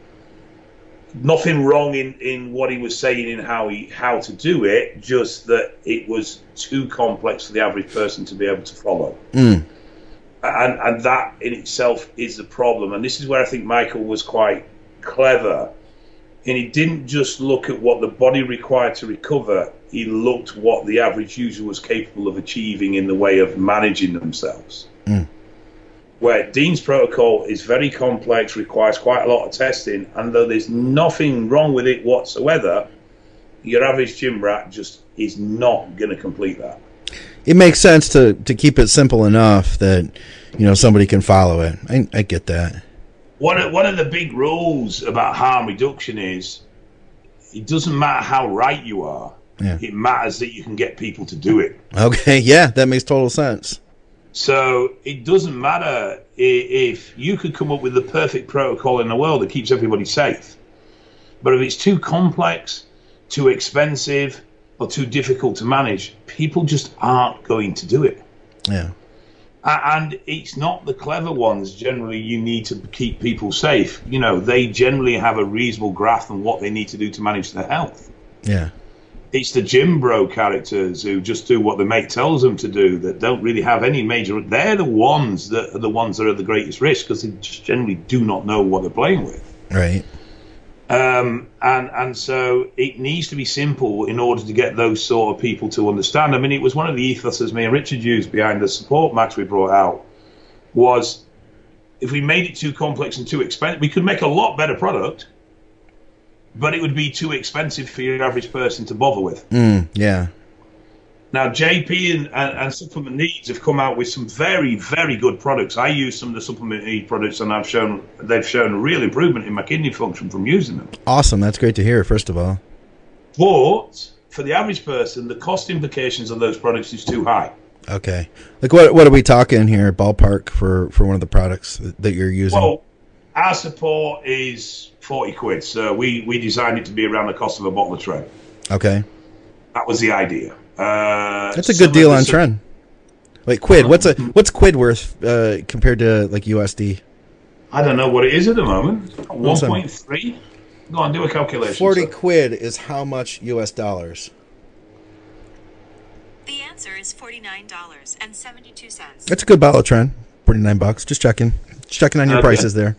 Nothing wrong in, in what he was saying in how he how to do it, just that it was too complex for the average person to be able to follow. Mm. And and that in itself is the problem. And this is where I think Michael was quite clever. And he didn't just look at what the body required to recover, he looked what the average user was capable of achieving in the way of managing themselves. Mm. Where Dean's protocol is very complex, requires quite a lot of testing, and though there's nothing wrong with it whatsoever, your average gym rat just is not going to complete that. It makes sense to, to keep it simple enough that, you know, somebody can follow it. I, I get that. One of, one of the big rules about harm reduction is it doesn't matter how right you are. Yeah. It matters that you can get people to do it. Okay, yeah, that makes total sense. So it doesn't matter if you could come up with the perfect protocol in the world that keeps everybody safe. But if it's too complex, too expensive, or too difficult to manage, people just aren't going to do it. Yeah. And it's not the clever ones generally you need to keep people safe. You know, they generally have a reasonable grasp on what they need to do to manage their health. Yeah. It's the gym bro characters who just do what the mate tells them to do that don't really have any major... They're the ones that are the ones that are the greatest risk because they just generally do not know what they're playing with. Right. Um, and, and so it needs to be simple in order to get those sort of people to understand. I mean, it was one of the ethoses me and Richard used behind the support max we brought out was if we made it too complex and too expensive, we could make a lot better product, but it would be too expensive for your average person to bother with. Mm, yeah. Now, J P and, and, and Supplement Needs have come out with some very, very good products. I use some of the Supplement Needs products, and I've shown they've shown a real improvement in my kidney function from using them. Awesome. That's great to hear, first of all. But for the average person, the cost implications of those products is too high. Okay. Like, what what are we talking here, ballpark, for, for one of the products that you're using? Well, our support is forty quid. So we, we designed it to be around the cost of a bottle of Tren. Okay. That was the idea. Uh, That's a good deal on Tren. Wait, quid. What's a what's quid worth uh, compared to like U S D? I don't know what it is at the moment. one point three? Go on, do a calculation. forty sir. quid is how much U S dollars? The answer is forty-nine dollars and seventy-two cents. That's a good bottle of Tren. forty-nine bucks. Just checking. Just checking on your Okay. prices there.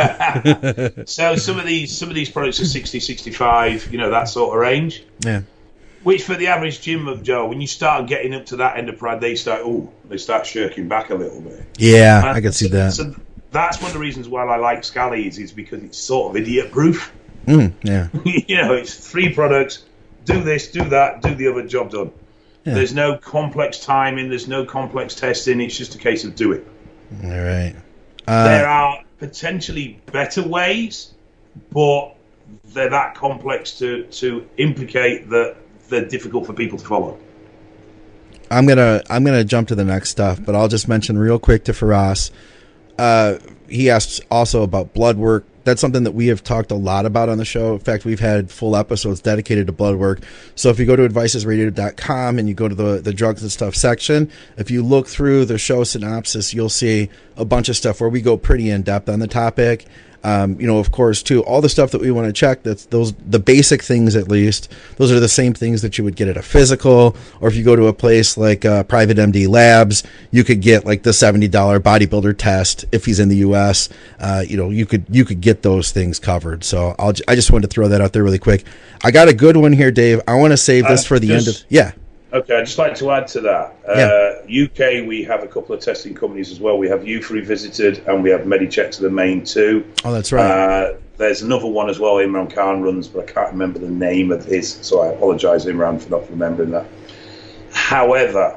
So some of these some of these products are sixty, sixty-five, you know, that sort of range. Yeah. Which for the average gym, Joe, when you start getting up to that end of pride, they start oh, they start shirking back a little bit. Yeah, And I can see so, that. So that's one of the reasons why I like Scallies is because it's sort of idiot proof. Mm, yeah. You know, it's three products, do this, do that, do the other, job done. Yeah. There's no complex timing, there's no complex testing, it's just a case of do it. All right. Uh, There are potentially better ways, but they're that complex to, to implicate that they're difficult for people to follow. I'm gonna I'm gonna jump to the next stuff, but I'll just mention real quick to Firas. Uh, he asks also about blood work. That's something that we have talked a lot about on the show. In fact, we've had full episodes dedicated to blood work. So if you go to advices radio dot com and you go to the, the drugs and stuff section, if you look through the show synopsis, you'll see a bunch of stuff where we go pretty in depth on the topic. Um, you know, of course, too, all the stuff that we want to check, that's those, the basic things at least, those are the same things that you would get at a physical, or if you go to a place like uh, Private M D Labs, you could get like the seventy dollars bodybuilder test if he's in the U S. Uh, you know, you could you could get those things covered. So I'll, I just wanted to throw that out there really quick. I got a good one here, Dave. I want to save this Uh, for the just- end of, yeah. Okay, I'd just like to add to that. Yeah. Uh, U K, we have a couple of testing companies as well. We have U F Revisited and we have Medichecks are the main two. Oh, that's right. Uh, there's another one as well Imran Khan runs, but I can't remember the name of his, so I apologise, Imran, for not remembering that. However,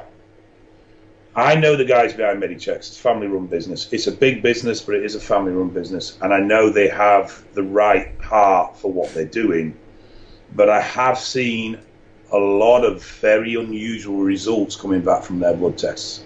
I know the guys behind Medichecks. It's a family-run business. It's a big business, but it is a family-run business, and I know they have the right heart for what they're doing. But I have seen a lot of very unusual results coming back from their blood tests.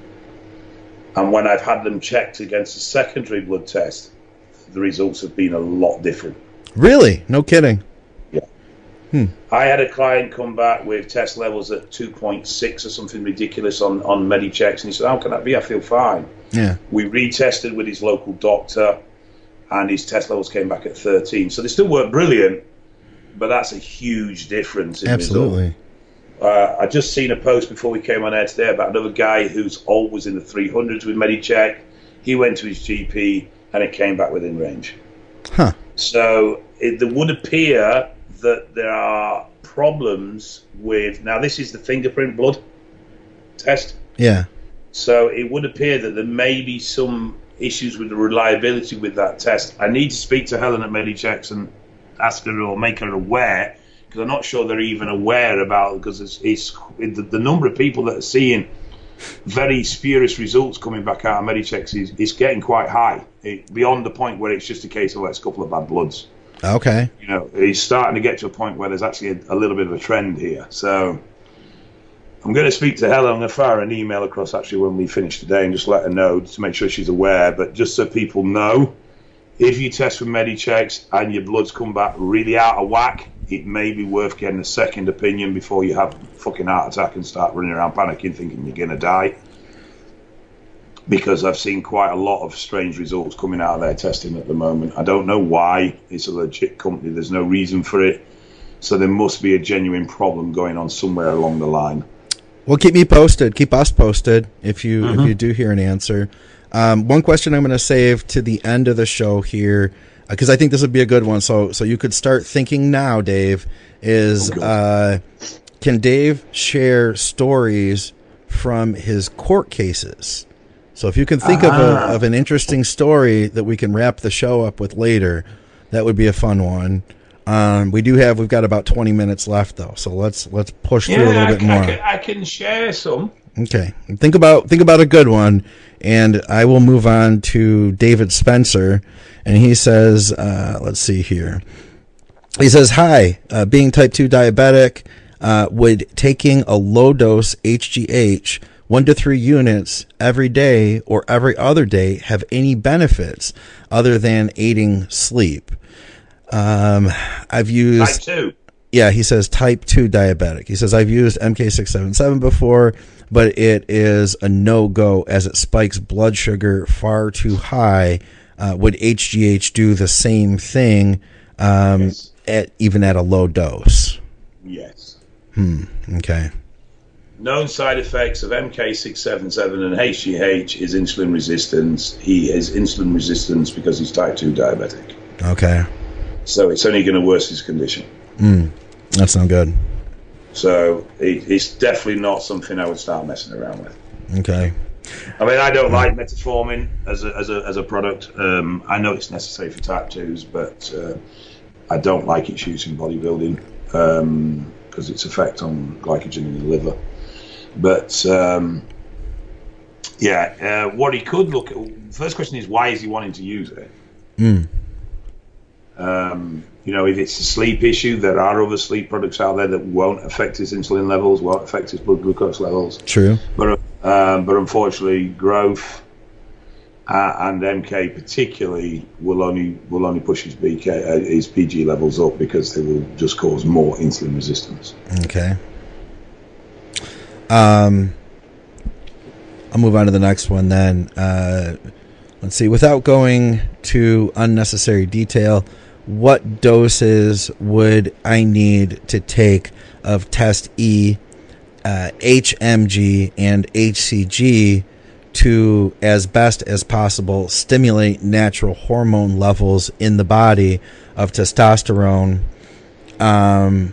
And when I've had them checked against a secondary blood test, the results have been a lot different. Really? No kidding. Yeah. Hmm. I had a client come back with test levels at two point six or something ridiculous on, on Medichecks, and he said, how can that be? I feel fine. Yeah. We retested with his local doctor, and his test levels came back at thirteen. So they still weren't brilliant, but that's a huge difference in Absolutely. result. Uh, I just seen a post before we came on air today about another guy who's always in the three hundreds with Medicheck. He went to his G P and it came back within range. Huh. So it, there would appear that there are problems with, now this is the fingerprint blood test. Yeah. So it would appear that there may be some issues with the reliability with that test. I need to speak to Helen at Medichecks and ask her or make her aware, because I'm not sure they're even aware about it, because it's, it's it, the, the number of people that are seeing very spurious results coming back out of Medichecks is, is getting quite high, it, beyond the point where it's just a case of well, it's a couple of bad bloods. Okay. You know, it's starting to get to a point where there's actually a, a little bit of a trend here. So I'm going to speak to Helen. I'm going to fire an email across actually when we finish today and just let her know to make sure she's aware. But just so people know, if you test for Medichecks and your bloods come back really out of whack, it may be worth getting a second opinion before you have a fucking heart attack and start running around panicking thinking you're going to die. Because I've seen quite a lot of strange results coming out of their testing at the moment. I don't know why. It's a legit company. There's no reason for it. So there must be a genuine problem going on somewhere along the line. Well, keep me posted. Keep us posted if you Mm-hmm. if you do hear an answer. Um, one question I'm going to save to the end of the show here, because I think this would be a good one. So so you could start thinking now, Dave, is Oh, uh, can Dave share stories from his court cases? So if you can think Ah. of a, of an interesting story that we can wrap the show up with later, that would be a fun one. Um, we do have we've got about twenty minutes left though, so let's let's push through a little I, bit can- more. I, can, I can share some. Okay, think about think about a good one, and I will move on to David Spencer, and he says, uh, let's see here. He says, "Hi, uh, being type two diabetic, uh, would taking a low dose H G H one to three units every day or every other day have any benefits other than aiding sleep. Um, I've used... Type two. Yeah, he says type two diabetic. He says, I've used M K six seventy-seven before, but it is a no-go as it spikes blood sugar far too high. Uh, would H G H do the same thing, um, yes. at even at a low dose? Yes. Hmm. Okay. Known side effects of M K six seventy-seven and H G H is insulin resistance. He has insulin resistance because he's type two diabetic. Okay. So it's only going to worsen his condition. Hmm. That's not good. So it, it's definitely not something I would start messing around with. Okay. I mean, I don't like metformin as a as a as a product. Um, I know it's necessary for type twos, but uh, I don't like its use in bodybuilding because um, its effect on glycogen in the liver. But um, yeah, uh, what he could look at. First question is, why is he wanting to use it? Mm. Um, you know, if it's a sleep issue, there are other sleep products out there that won't affect his insulin levels, won't affect his blood glucose levels. True. But um, but unfortunately, growth uh, and M K particularly will only will only push his B K uh, his P G levels up because they will just cause more insulin resistance. Okay. Um, I'll move on to the next one then. Uh, let's see. Without going to unnecessary detail, what doses would I need to take of Test E, uh, H M G, and H C G to, as best as possible, stimulate natural hormone levels in the body of testosterone, um,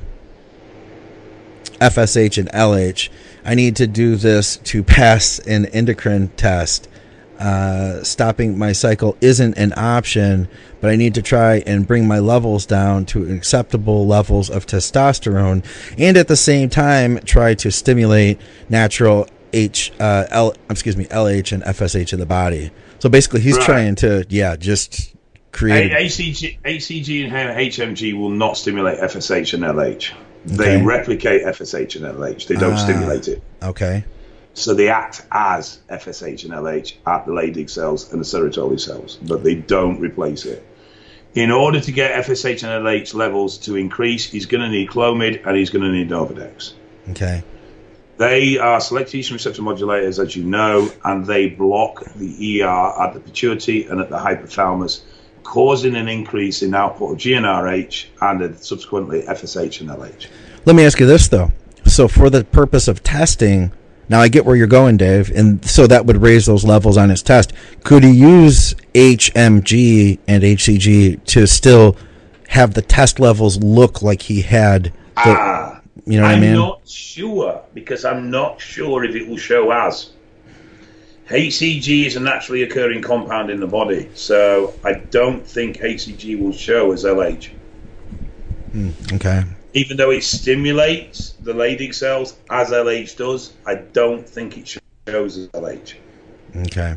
F S H, and L H? I need to do this to pass an endocrine test. Uh, stopping my cycle isn't an option, but I need to try and bring my levels down to acceptable levels of testosterone, and at the same time try to stimulate natural H, uh, L, excuse me, L H and F S H in the body. So basically, he's right. trying to, yeah, just create. A- ACG, A C G and H M G will not stimulate F S H and L H. Okay. They replicate F S H and L H. They don't ah, stimulate it. Okay. So they act as F S H and L H at the Leydig cells and the Sertoli cells, but they don't replace it. In order to get F S H and L H levels to increase, he's going to need Clomid and he's going to need Novadex. Okay. They are selective estrogen receptor modulators, as you know, and they block the E R at the pituitary and at the hypothalamus, causing an increase in output of G n R H and subsequently F S H and L H. Let me ask you this, though. So for the purpose of testing, now I get where you're going, Dave, and so that would raise those levels on his test. Could he use H M G and H C G to still have the test levels look like he had the, ah, you know what I'm I mean? I'm not sure, because I'm not sure if it will show as. H C G is a naturally occurring compound in the body, so I don't think H C G will show as L H. Mm, okay. Even though it stimulates the Leydig cells as L H does, I don't think it shows as L H. Okay.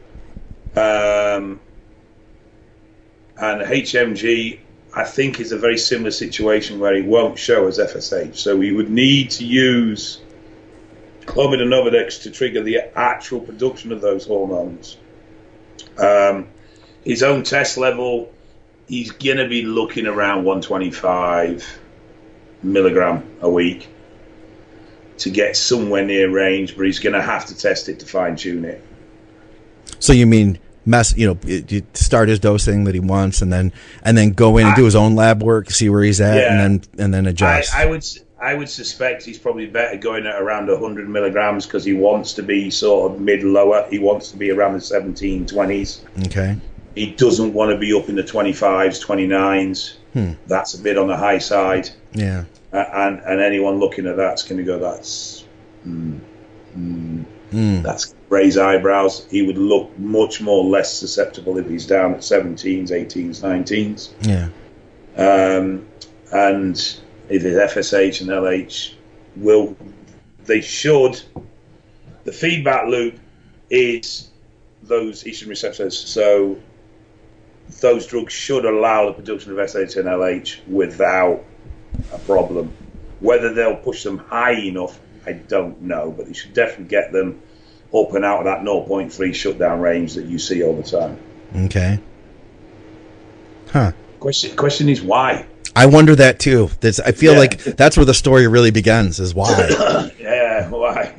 Um, and H M G, I think, is a very similar situation where it won't show as F S H. So we would need to use Clomid and Novadex to trigger the actual production of those hormones. Um, his own test level, he's going to be looking around one twenty-five milligram a week to get somewhere near range, but he's going to have to test it to fine tune it. So you mean mess, you know, you start his dosing that he wants, and then and then go in and I, do his own lab work, see where he's at, yeah, and then and then adjust. I, I would I would suspect he's probably better going at around one hundred milligrams because he wants to be sort of mid lower. He wants to be around the seventeen, twenties. Okay. He doesn't want to be up in the twenty-fives, twenty-nines. Hmm. That's a bit on the high side. Yeah. Uh, and and anyone looking at that's going to go, that's mm, mm, mm. that's raise eyebrows. He would look much more less susceptible if he's down at seventeens, eighteens, nineteens. Yeah. Um, and if it's F S H and L H, will they should. The feedback loop is those estrogen receptors. So those drugs should allow the production of S H and L H without a problem. Whether they'll push them high enough, I don't know, but you should definitely get them up and out of that zero point three shutdown range that you see all the time. Okay. Huh. Question question is why? I wonder that too. That's, I feel Yeah. like that's where the story really begins, is why. Yeah, why?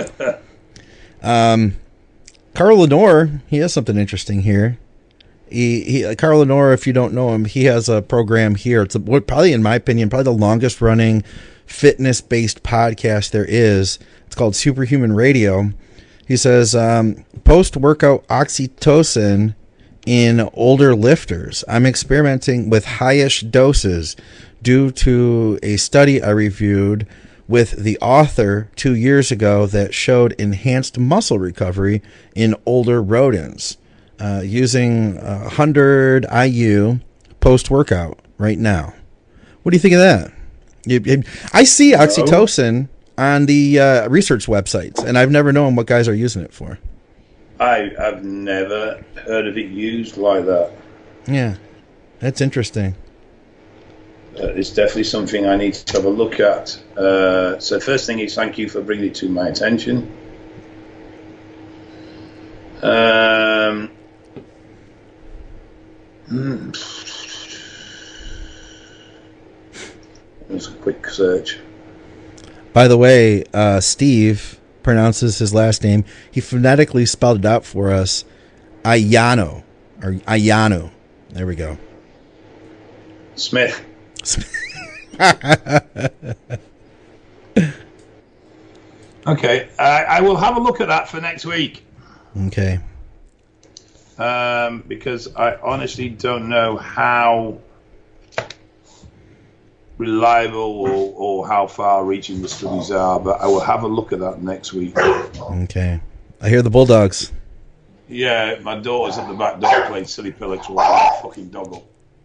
um, Carl Lenore, he has something interesting here. He, he Carl Lenore, if you don't know him, he has a program here. It's a, probably, in my opinion, probably the longest running fitness-based podcast there is. It's called Superhuman Radio. He says, um, post-workout oxytocin in older lifters. I'm experimenting with high-ish doses due to a study I reviewed with the author two years ago that showed enhanced muscle recovery in older rodents uh, using uh, one hundred I U post-workout right now. What do you think of that? You, you, I see oxytocin on the uh, research websites, and I've never known what guys are using it for. I, I've never heard of it used like that. Yeah, that's interesting. Uh, it's definitely something I need to have a look at. Uh, so first thing is, thank you for bringing it to my attention. Um, hmm. There's a quick search. By the way, uh, Steve pronounces his last name. He phonetically spelled it out for us. Ayano, or Ayano. There we go. Smith. Okay, I, I will have a look at that for next week. Okay. Um, because I honestly don't know how reliable or, or how far-reaching the studies are, but I will have a look at that next week. Okay. I hear the Bulldogs. Yeah, my daughter's at the back door playing silly pillocks with that fucking doggle.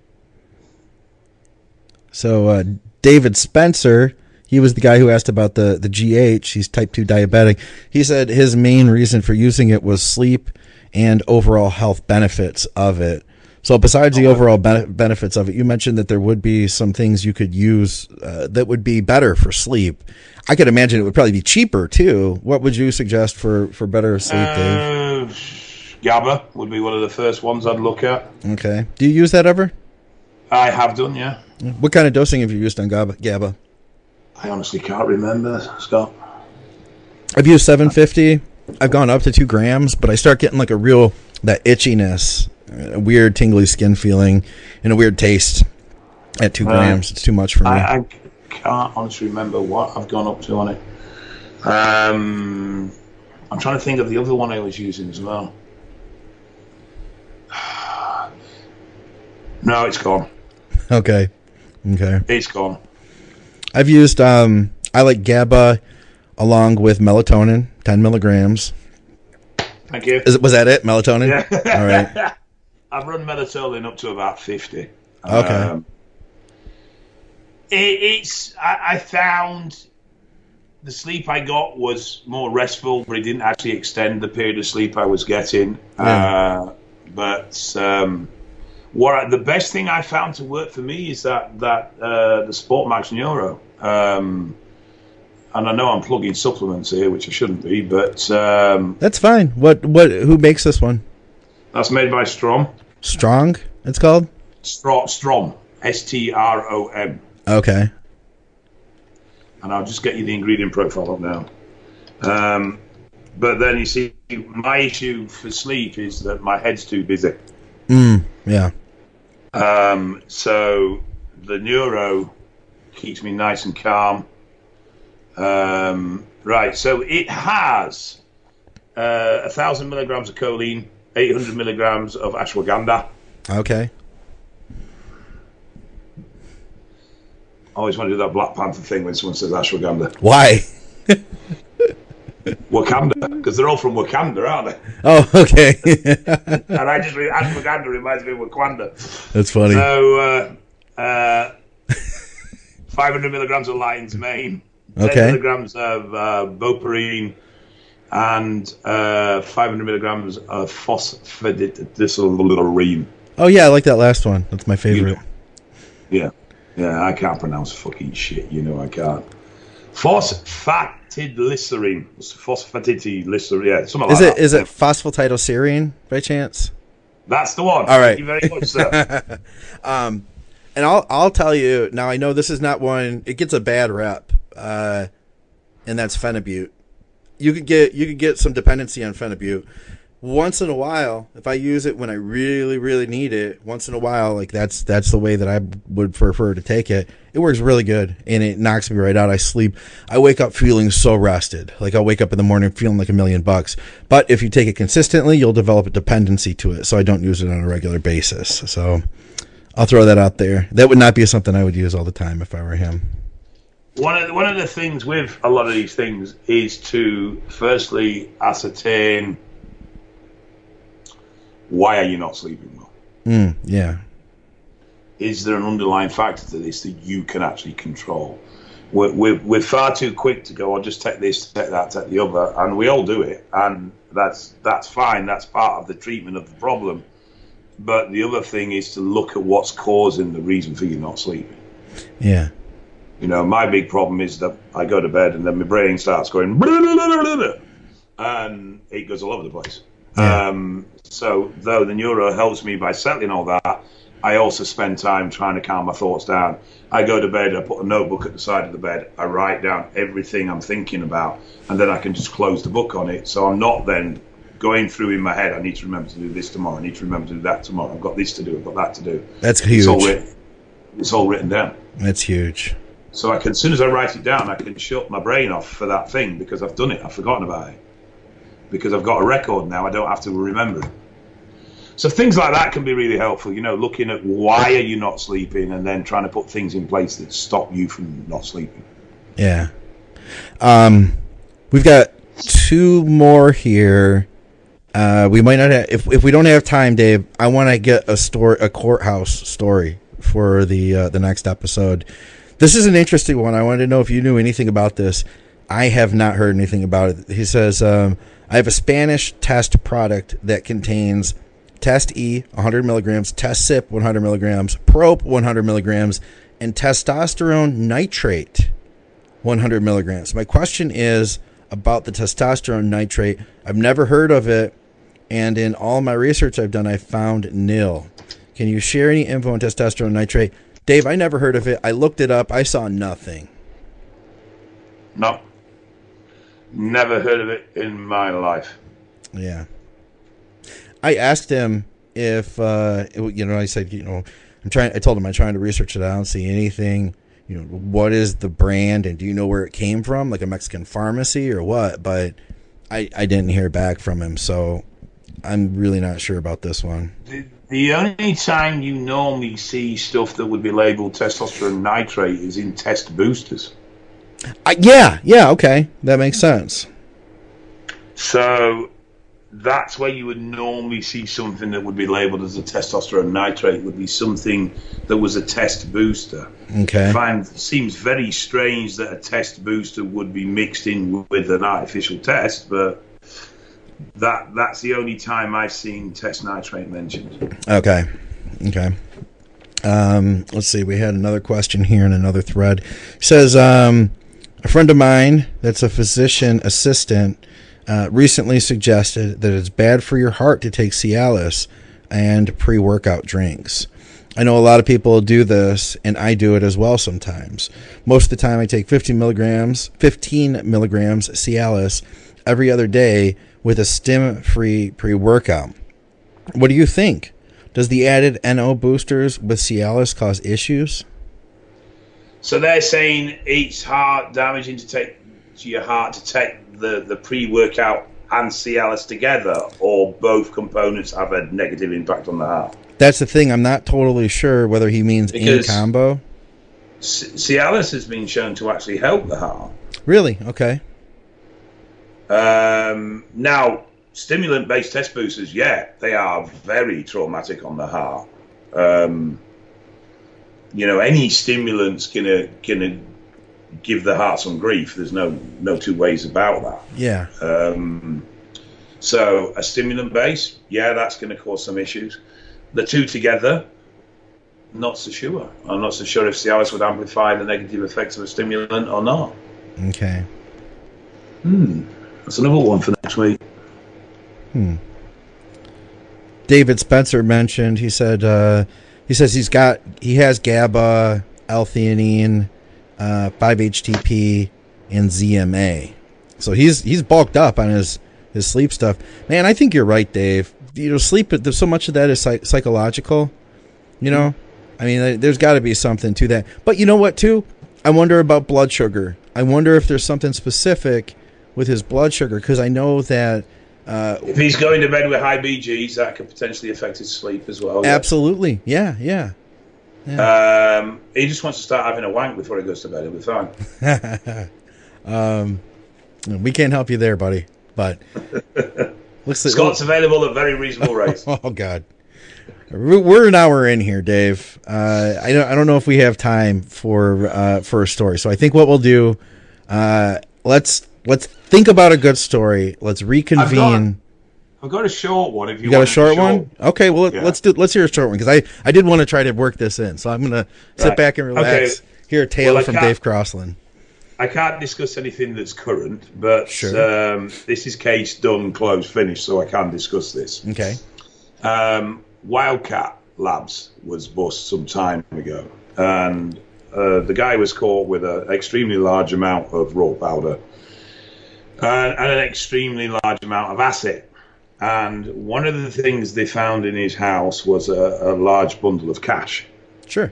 So uh, David Spencer, he was the guy who asked about the, the G H. He's type two diabetic. He said his main reason for using it was sleep and overall health benefits of it. So besides the overall be- benefits of it, you mentioned that there would be some things you could use uh, that would be better for sleep. I could imagine it would probably be cheaper too. What would you suggest for, for better sleep, Dave? Uh, GABA would be one of the first ones I'd look at. Okay. Do you use that ever? I have done, yeah. What kind of dosing have you used on GABA? GABA? I honestly can't remember, Scott. I've used seven fifty. I've gone up to two grams, but I start getting like a real, that itchiness, a weird tingly skin feeling, and a weird taste at two Uh, grams. It's too much for me. I, I can't honestly remember what I've gone up to on it. Um, I'm trying to think of the other one I was using as well. No, it's gone. Okay. Okay. It's gone. I've used, um, I like GABA along with melatonin, ten milligrams. Thank you. Is it, was that it? Melatonin? Yeah. All right. I've run melatonin up to about fifty. Okay. Um, it, it's, I, I found the sleep I got was more restful, but it didn't actually extend the period of sleep I was getting. Yeah. Uh, but um, what I, the best thing I found to work for me is that that uh, the SportMax Neuro. Um, and I know I'm plugging supplements here, which I shouldn't be, but um, That's fine. What, what, who makes this one? that's made by Strom. Strong, it's called? Strom, Strom, S T R O M. Okay. And I'll just get you the ingredient profile up now. Um, but then you see, my issue for sleep is that my head's too busy. Mm, yeah. Um, so the Neuro keeps me nice and calm. Um, right, so it has uh, a thousand milligrams of choline, eight hundred milligrams of ashwagandha. Okay. I always want to do that Black Panther thing when someone says ashwagandha. Why? Wakanda, because they're all from Wakanda, aren't they? Oh, okay. And I just ashwagandha reminds me of Wakanda. That's funny. So, uh, uh, five hundred milligrams of lion's mane, Okay. ten milligrams of uh, Boparine, and uh, five hundred milligrams of phosphatidylserine. Oh, yeah, I like that last one. That's my favorite. Yeah, yeah, I can't pronounce fucking shit. You know I can't. Phosphatidylserine. Phosphatidylserine. Yeah, something Is like it that. is it phosphatidylserine by chance? That's the one. All right. Thank you very much, sir. um, and I'll I'll tell you now. I know this is not one. It gets a bad rep, uh, and that's phenibut. You could get you could get some dependency on phenibut. Once in a while, if I use it when I really really need it, once in a while, like that's that's the way that I would prefer to take it. It works really good, and it knocks me right out. I sleep. I wake up feeling so rested. Like I'll wake up in the morning feeling like a million bucks. But if you take it consistently, you'll develop a dependency to it. So I don't use it on a regular basis. So I'll throw that out there. That would not be something I would use all the time if I were him. One of, one of the things with a lot of these things is to firstly ascertain why are you not sleeping well? Mm, yeah. Is there an underlying factor to this that you can actually control? We're, we're, we're far too quick to go, I'll just take this, take that, take the other, and we all do it, and that's that's fine, that's part of the treatment of the problem. But the other thing is to look at what's causing the reason for you not sleeping. Yeah. You know, my big problem is that I go to bed and then my brain starts going, blah, blah, blah, blah, blah, and it goes all over the place. Yeah. Um, so though the neuro helps me by settling all that, I also spend time trying to calm my thoughts down. I go to bed, I put a notebook at the side of the bed, I write down everything I'm thinking about, and then I can just close the book on it. So I'm not then going through in my head, I need to remember to do this tomorrow, I need to remember to do that tomorrow, I've got this to do, I've got that to do. That's huge. It's all written, it's all written down. That's huge. So I can, as soon as I write it down, I can shut my brain off for that thing because I've done it, I've forgotten about it. Because I've got a record now, I don't have to remember it. So things like that can be really helpful, you know, looking at why are you not sleeping and then trying to put things in place that stop you from not sleeping. Yeah. Um, we've got two more here. Uh, we might not have, if if we don't have time, Dave, I want to get a story, a courthouse story for the uh, the next episode. This is an interesting one. I wanted to know if you knew anything about this. I have not heard anything about it. He says, um, I have a Spanish test product that contains Test E, one hundred milligrams, Test Sip, one hundred milligrams, Prop, one hundred milligrams, and testosterone nitrate, one hundred milligrams. My question is about the testosterone nitrate. I've never heard of it, and in all my research I've done, I found nil. Can you share any info on testosterone nitrate? Dave, I never heard of it. I looked it up. I saw nothing. No. Never heard of it in my life. Yeah. I asked him if, uh, you know, I said, you know, I'm trying, I told him I'm trying to research it out and see anything, you know, what is the brand and do you know where it came from? Like a Mexican pharmacy or what? But I, I didn't hear back from him. So I'm really not sure about this one. The, the only time you normally see stuff that would be labeled testosterone nitrate is in test boosters. Uh, yeah, yeah, okay. That makes sense. So that's where you would normally see something that would be labeled as a testosterone nitrate, would be something that was a test booster. Okay. I find it seems very strange that a test booster would be mixed in with an artificial test, but that that's the only time I've seen test nitrate mentioned. Okay. Okay. Um, let's see. We had another question here in another thread. It says, um, a friend of mine that's a physician assistant uh, recently suggested that it's bad for your heart to take Cialis and pre-workout drinks. I know a lot of people do this, and I do it as well sometimes. Most of the time I take fifteen milligrams, fifteen milligrams Cialis every other day with a stim-free pre-workout. What do you think? Does the added N O boosters with Cialis cause issues? So they're saying it's heart damaging to take to your heart to take the, the pre-workout and Cialis together, or both components have a negative impact on the heart? That's the thing. I'm not totally sure whether he means Because in combo. C- Cialis has been shown to actually help the heart. Really? Okay. Um, now, stimulant-based test boosters, yeah, they are very traumatic on the heart. Um, you know, any stimulant's gonna gonna give the heart some grief. There's no no two ways about that. Yeah. Um, so a stimulant base, yeah, that's going to cause some issues. The two together, not so sure. I'm not so sure if Cialis would amplify the negative effects of a stimulant or not. Okay. Hmm. That's another one for next week. Hmm. David Spencer mentioned, he said, uh, he says he's got, he has GABA, L-theanine, uh, five H T P, and Z M A. So he's, he's bulked up on his, his sleep stuff. Man, I think you're right, Dave. You know, sleep, there's so much of that is psych- psychological, you know? I mean, there's got to be something to that. But you know what, too? I wonder about blood sugar. I wonder if there's something specific with his blood sugar, because I know that uh, if he's going to bed with high B Gs, that could potentially affect his sleep as well. Absolutely. Yeah, yeah. yeah. Um, he just wants to start having a wank before he goes to bed. He'll be fine. um, we can't help you there, buddy. But looks like, Scott's available at very reasonable rates. Oh, God. We're an hour in here, Dave. Uh, I don't. I don't know if we have time for uh, for a story. So I think what we'll do, uh, let's let's think about a good story. Let's reconvene. I've got, I've got a short one. If you, you got want a short, a short one, okay. Well, yeah. let's do. Let's hear a short one because I I did want to try to work this in. So I'm gonna sit right. back and relax. Okay. Hear a tale well, from Dave Crossland. I can't discuss anything that's current, but sure. um, this is case done, closed, finished, so I can discuss this. Okay. Um, Wildcat Labs was bust some time ago, and uh, the guy was caught with an extremely large amount of raw powder and, and an extremely large amount of acid. And one of the things they found in his house was a, a large bundle of cash. Sure.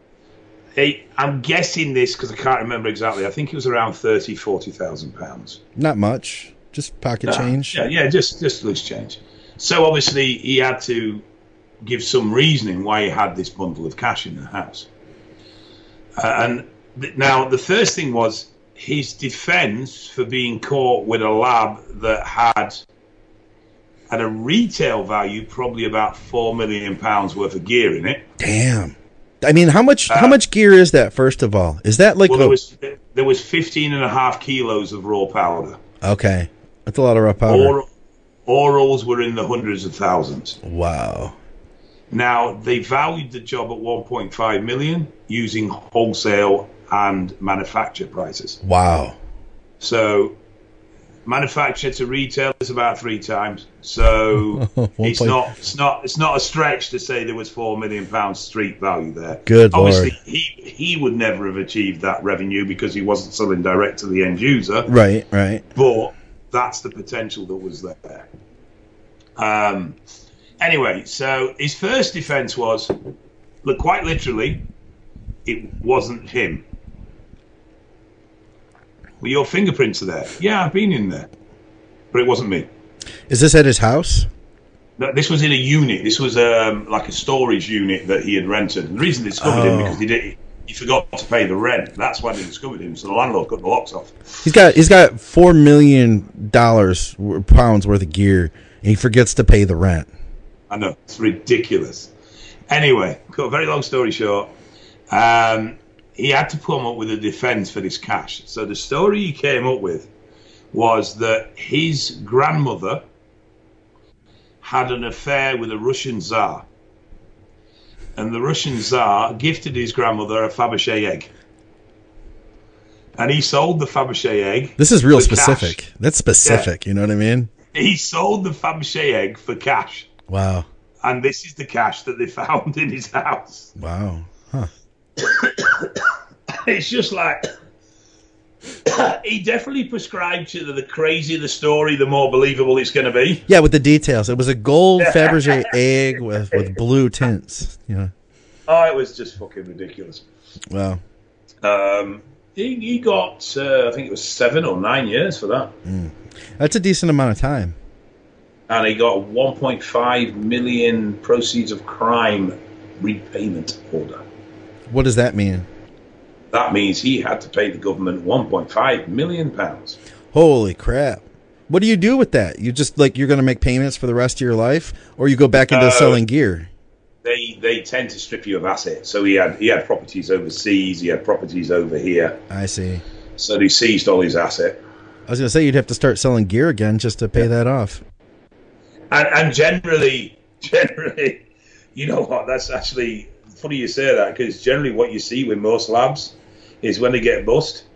Hey, I'm guessing this because I can't remember exactly. I think it was around thirty, forty thousand pounds. Not much, just pocket Uh, change. Yeah, yeah, just just loose change. So obviously he had to give some reasoning why he had this bundle of cash in the house. Uh, and th- now the first thing was his defense for being caught with a lab that had had a retail value probably about four million pounds worth of gear in it. Damn. I mean, how much Uh, how much gear is that? First of all, is that like well, a, there was there was fifteen and a half kilos of raw powder. okay? That's a lot of raw powder. Or, orals were in the hundreds of thousands. Wow. Now, they valued the job at one point five million using wholesale and manufacturer prices. Wow. So, manufacturer to retail is about three times. So, it's point- not it's not it's not a stretch to say there was four million pounds street value there. Good Obviously, Lord. he he would never have achieved that revenue because he wasn't selling direct to the end user. Right, right. But that's the potential that was there. Um. Anyway, so his first defense was, look, quite literally, it wasn't him. Well, your fingerprints are there. Yeah, I've been in there. But it wasn't me. Is this at his house? No, this was in a unit. This was um, like a storage unit that he had rented. And the reason they discovered Oh. him because he did he forgot to pay the rent. That's why they discovered him. So the landlord cut the locks off. He's got he's got four million dollars pounds worth of gear, and he forgets to pay the rent. I know, it's ridiculous. Anyway, cut a very long story short, um, he had to come up with a defense for this cash. So the story he came up with was that his grandmother had an affair with a Russian Tsar. And the Russian Tsar gifted his grandmother a Fabergé egg. And he sold the Fabergé egg. This is real for specific. cash. That's specific. You know what I mean? He sold the Fabergé egg for cash. Wow. And this is the cash that they found in his house. Wow. Huh. It's just like he definitely prescribed to the, the crazier the story, the more believable it's going to be. Yeah, with the details. It was a gold Fabergé egg with, with blue tints. You know. Oh, it was just fucking ridiculous. Wow. Um, he, he got, uh, I think it was seven or nine years for that. Mm. That's a decent amount of time. And he got a one point five million proceeds of crime repayment order. What does that mean? That means he had to pay the government one point five million pounds. Holy crap. What do you do with that? You just like you're going to make payments for the rest of your life, or you go back into Uh, selling gear? They they tend to strip you of assets. So he had he had properties overseas, he had properties over here. I see. So they seized all his asset. I was going to say you'd have to start selling gear again just to pay that off. And, and generally, generally, you know what? That's actually funny you say that because generally what you see with most labs is when they get bust,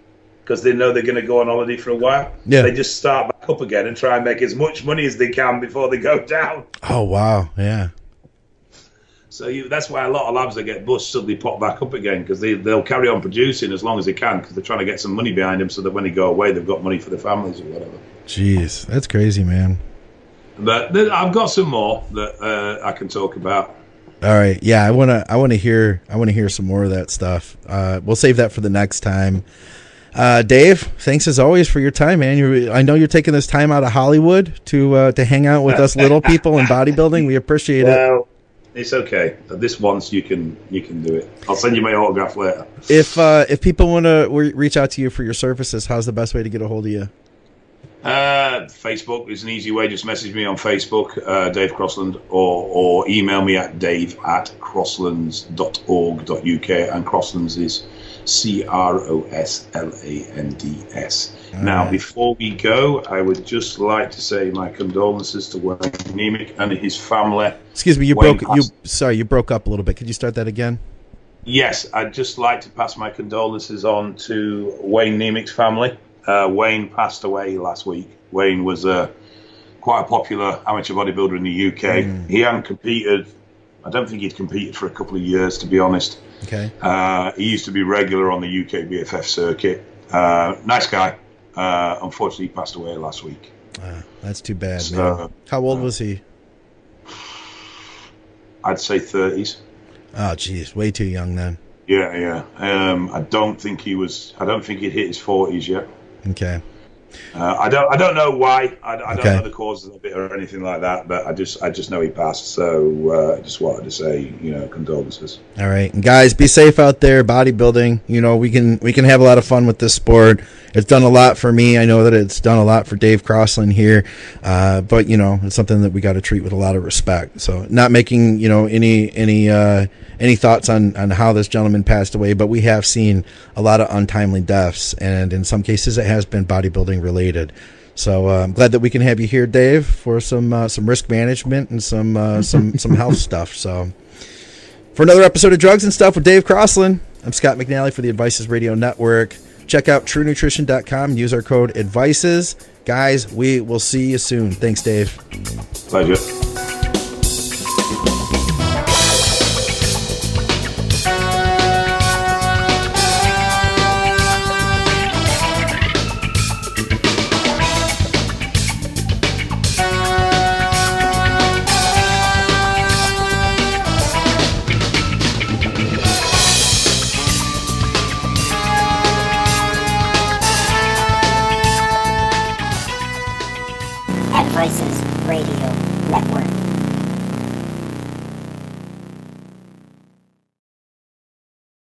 because they know they're going to go on holiday for a while. Yeah. They just start back up again and try and make as much money as they can before they go down. Oh, wow. Yeah. So you, that's why a lot of labs that get bust suddenly pop back up again, because they, they'll carry on producing as long as they can, because they're trying to get some money behind them so that when they go away, they've got money for their families or whatever. Jeez, that's crazy, man. But th- I've got some more that uh, I can talk about. All right, yeah, I wanna, I wanna hear, I wanna hear some more of that stuff. Uh, we'll save that for the next time. Uh, Dave, thanks as always for your time, man. You, I know you're taking this time out of Hollywood to uh, to hang out with us little people in bodybuilding. We appreciate well, it. It's okay. This once you can you can do it. I'll send you my autograph later. If uh, if people want to re- reach out to you for your services, how's the best way to get a hold of you? Uh, Facebook is an easy way. Just message me on Facebook, uh, Dave Crossland, or or email me at dave at crosslands dot org dot uk. And Crosslands is C R O S L A N D S. All now, right. Before we go, I would just like to say my condolences to Wayne Nemick and his family. Excuse me, you Wayne broke. passed- You sorry, you broke up a little bit. Could you start that again? Yes, I'd just like to pass my condolences on to Wayne Nemick's family. Uh, Wayne passed away last week. Wayne was uh, quite a popular amateur bodybuilder in the U K. Mm. He hadn't competed. I don't think he'd competed for a couple of years, to be honest. Okay. Uh, he used to be regular on the U K B F F circuit. Uh, nice guy. Uh, unfortunately, he passed away last week. Uh, that's too bad, so, man. How old uh, was he? I'd say thirties. Oh, geez, way too young then. Yeah, yeah. Um, I don't think he was. I don't think he'd hit his forties yet. Okay. Uh, I don't. I don't know why. I, I don't okay. know the causes of it or anything like that. But I just. I just know he passed. So uh, I just wanted to say, you know, condolences. All right, and guys, be safe out there. Bodybuilding. You know, we can we can have a lot of fun with this sport. It's done a lot for me. I know that it's done a lot for Dave Crossland here. Uh, but you know, it's something that we got to treat with a lot of respect. So, not making you know any any uh, any thoughts on on how this gentleman passed away, but we have seen a lot of untimely deaths, and in some cases, it has been bodybuilding related. So uh, I'm glad that we can have you here, Dave, for some uh, some risk management and some uh, some some health stuff. So for another episode of Drugs and Stuff with Dave Crossland, I'm Scott McNally for the Advices Radio Network. Check out true nutrition dot com and use our code ADVICES. Guys, we will see you soon. Thanks, Dave. Pleasure. Advices Radio Network.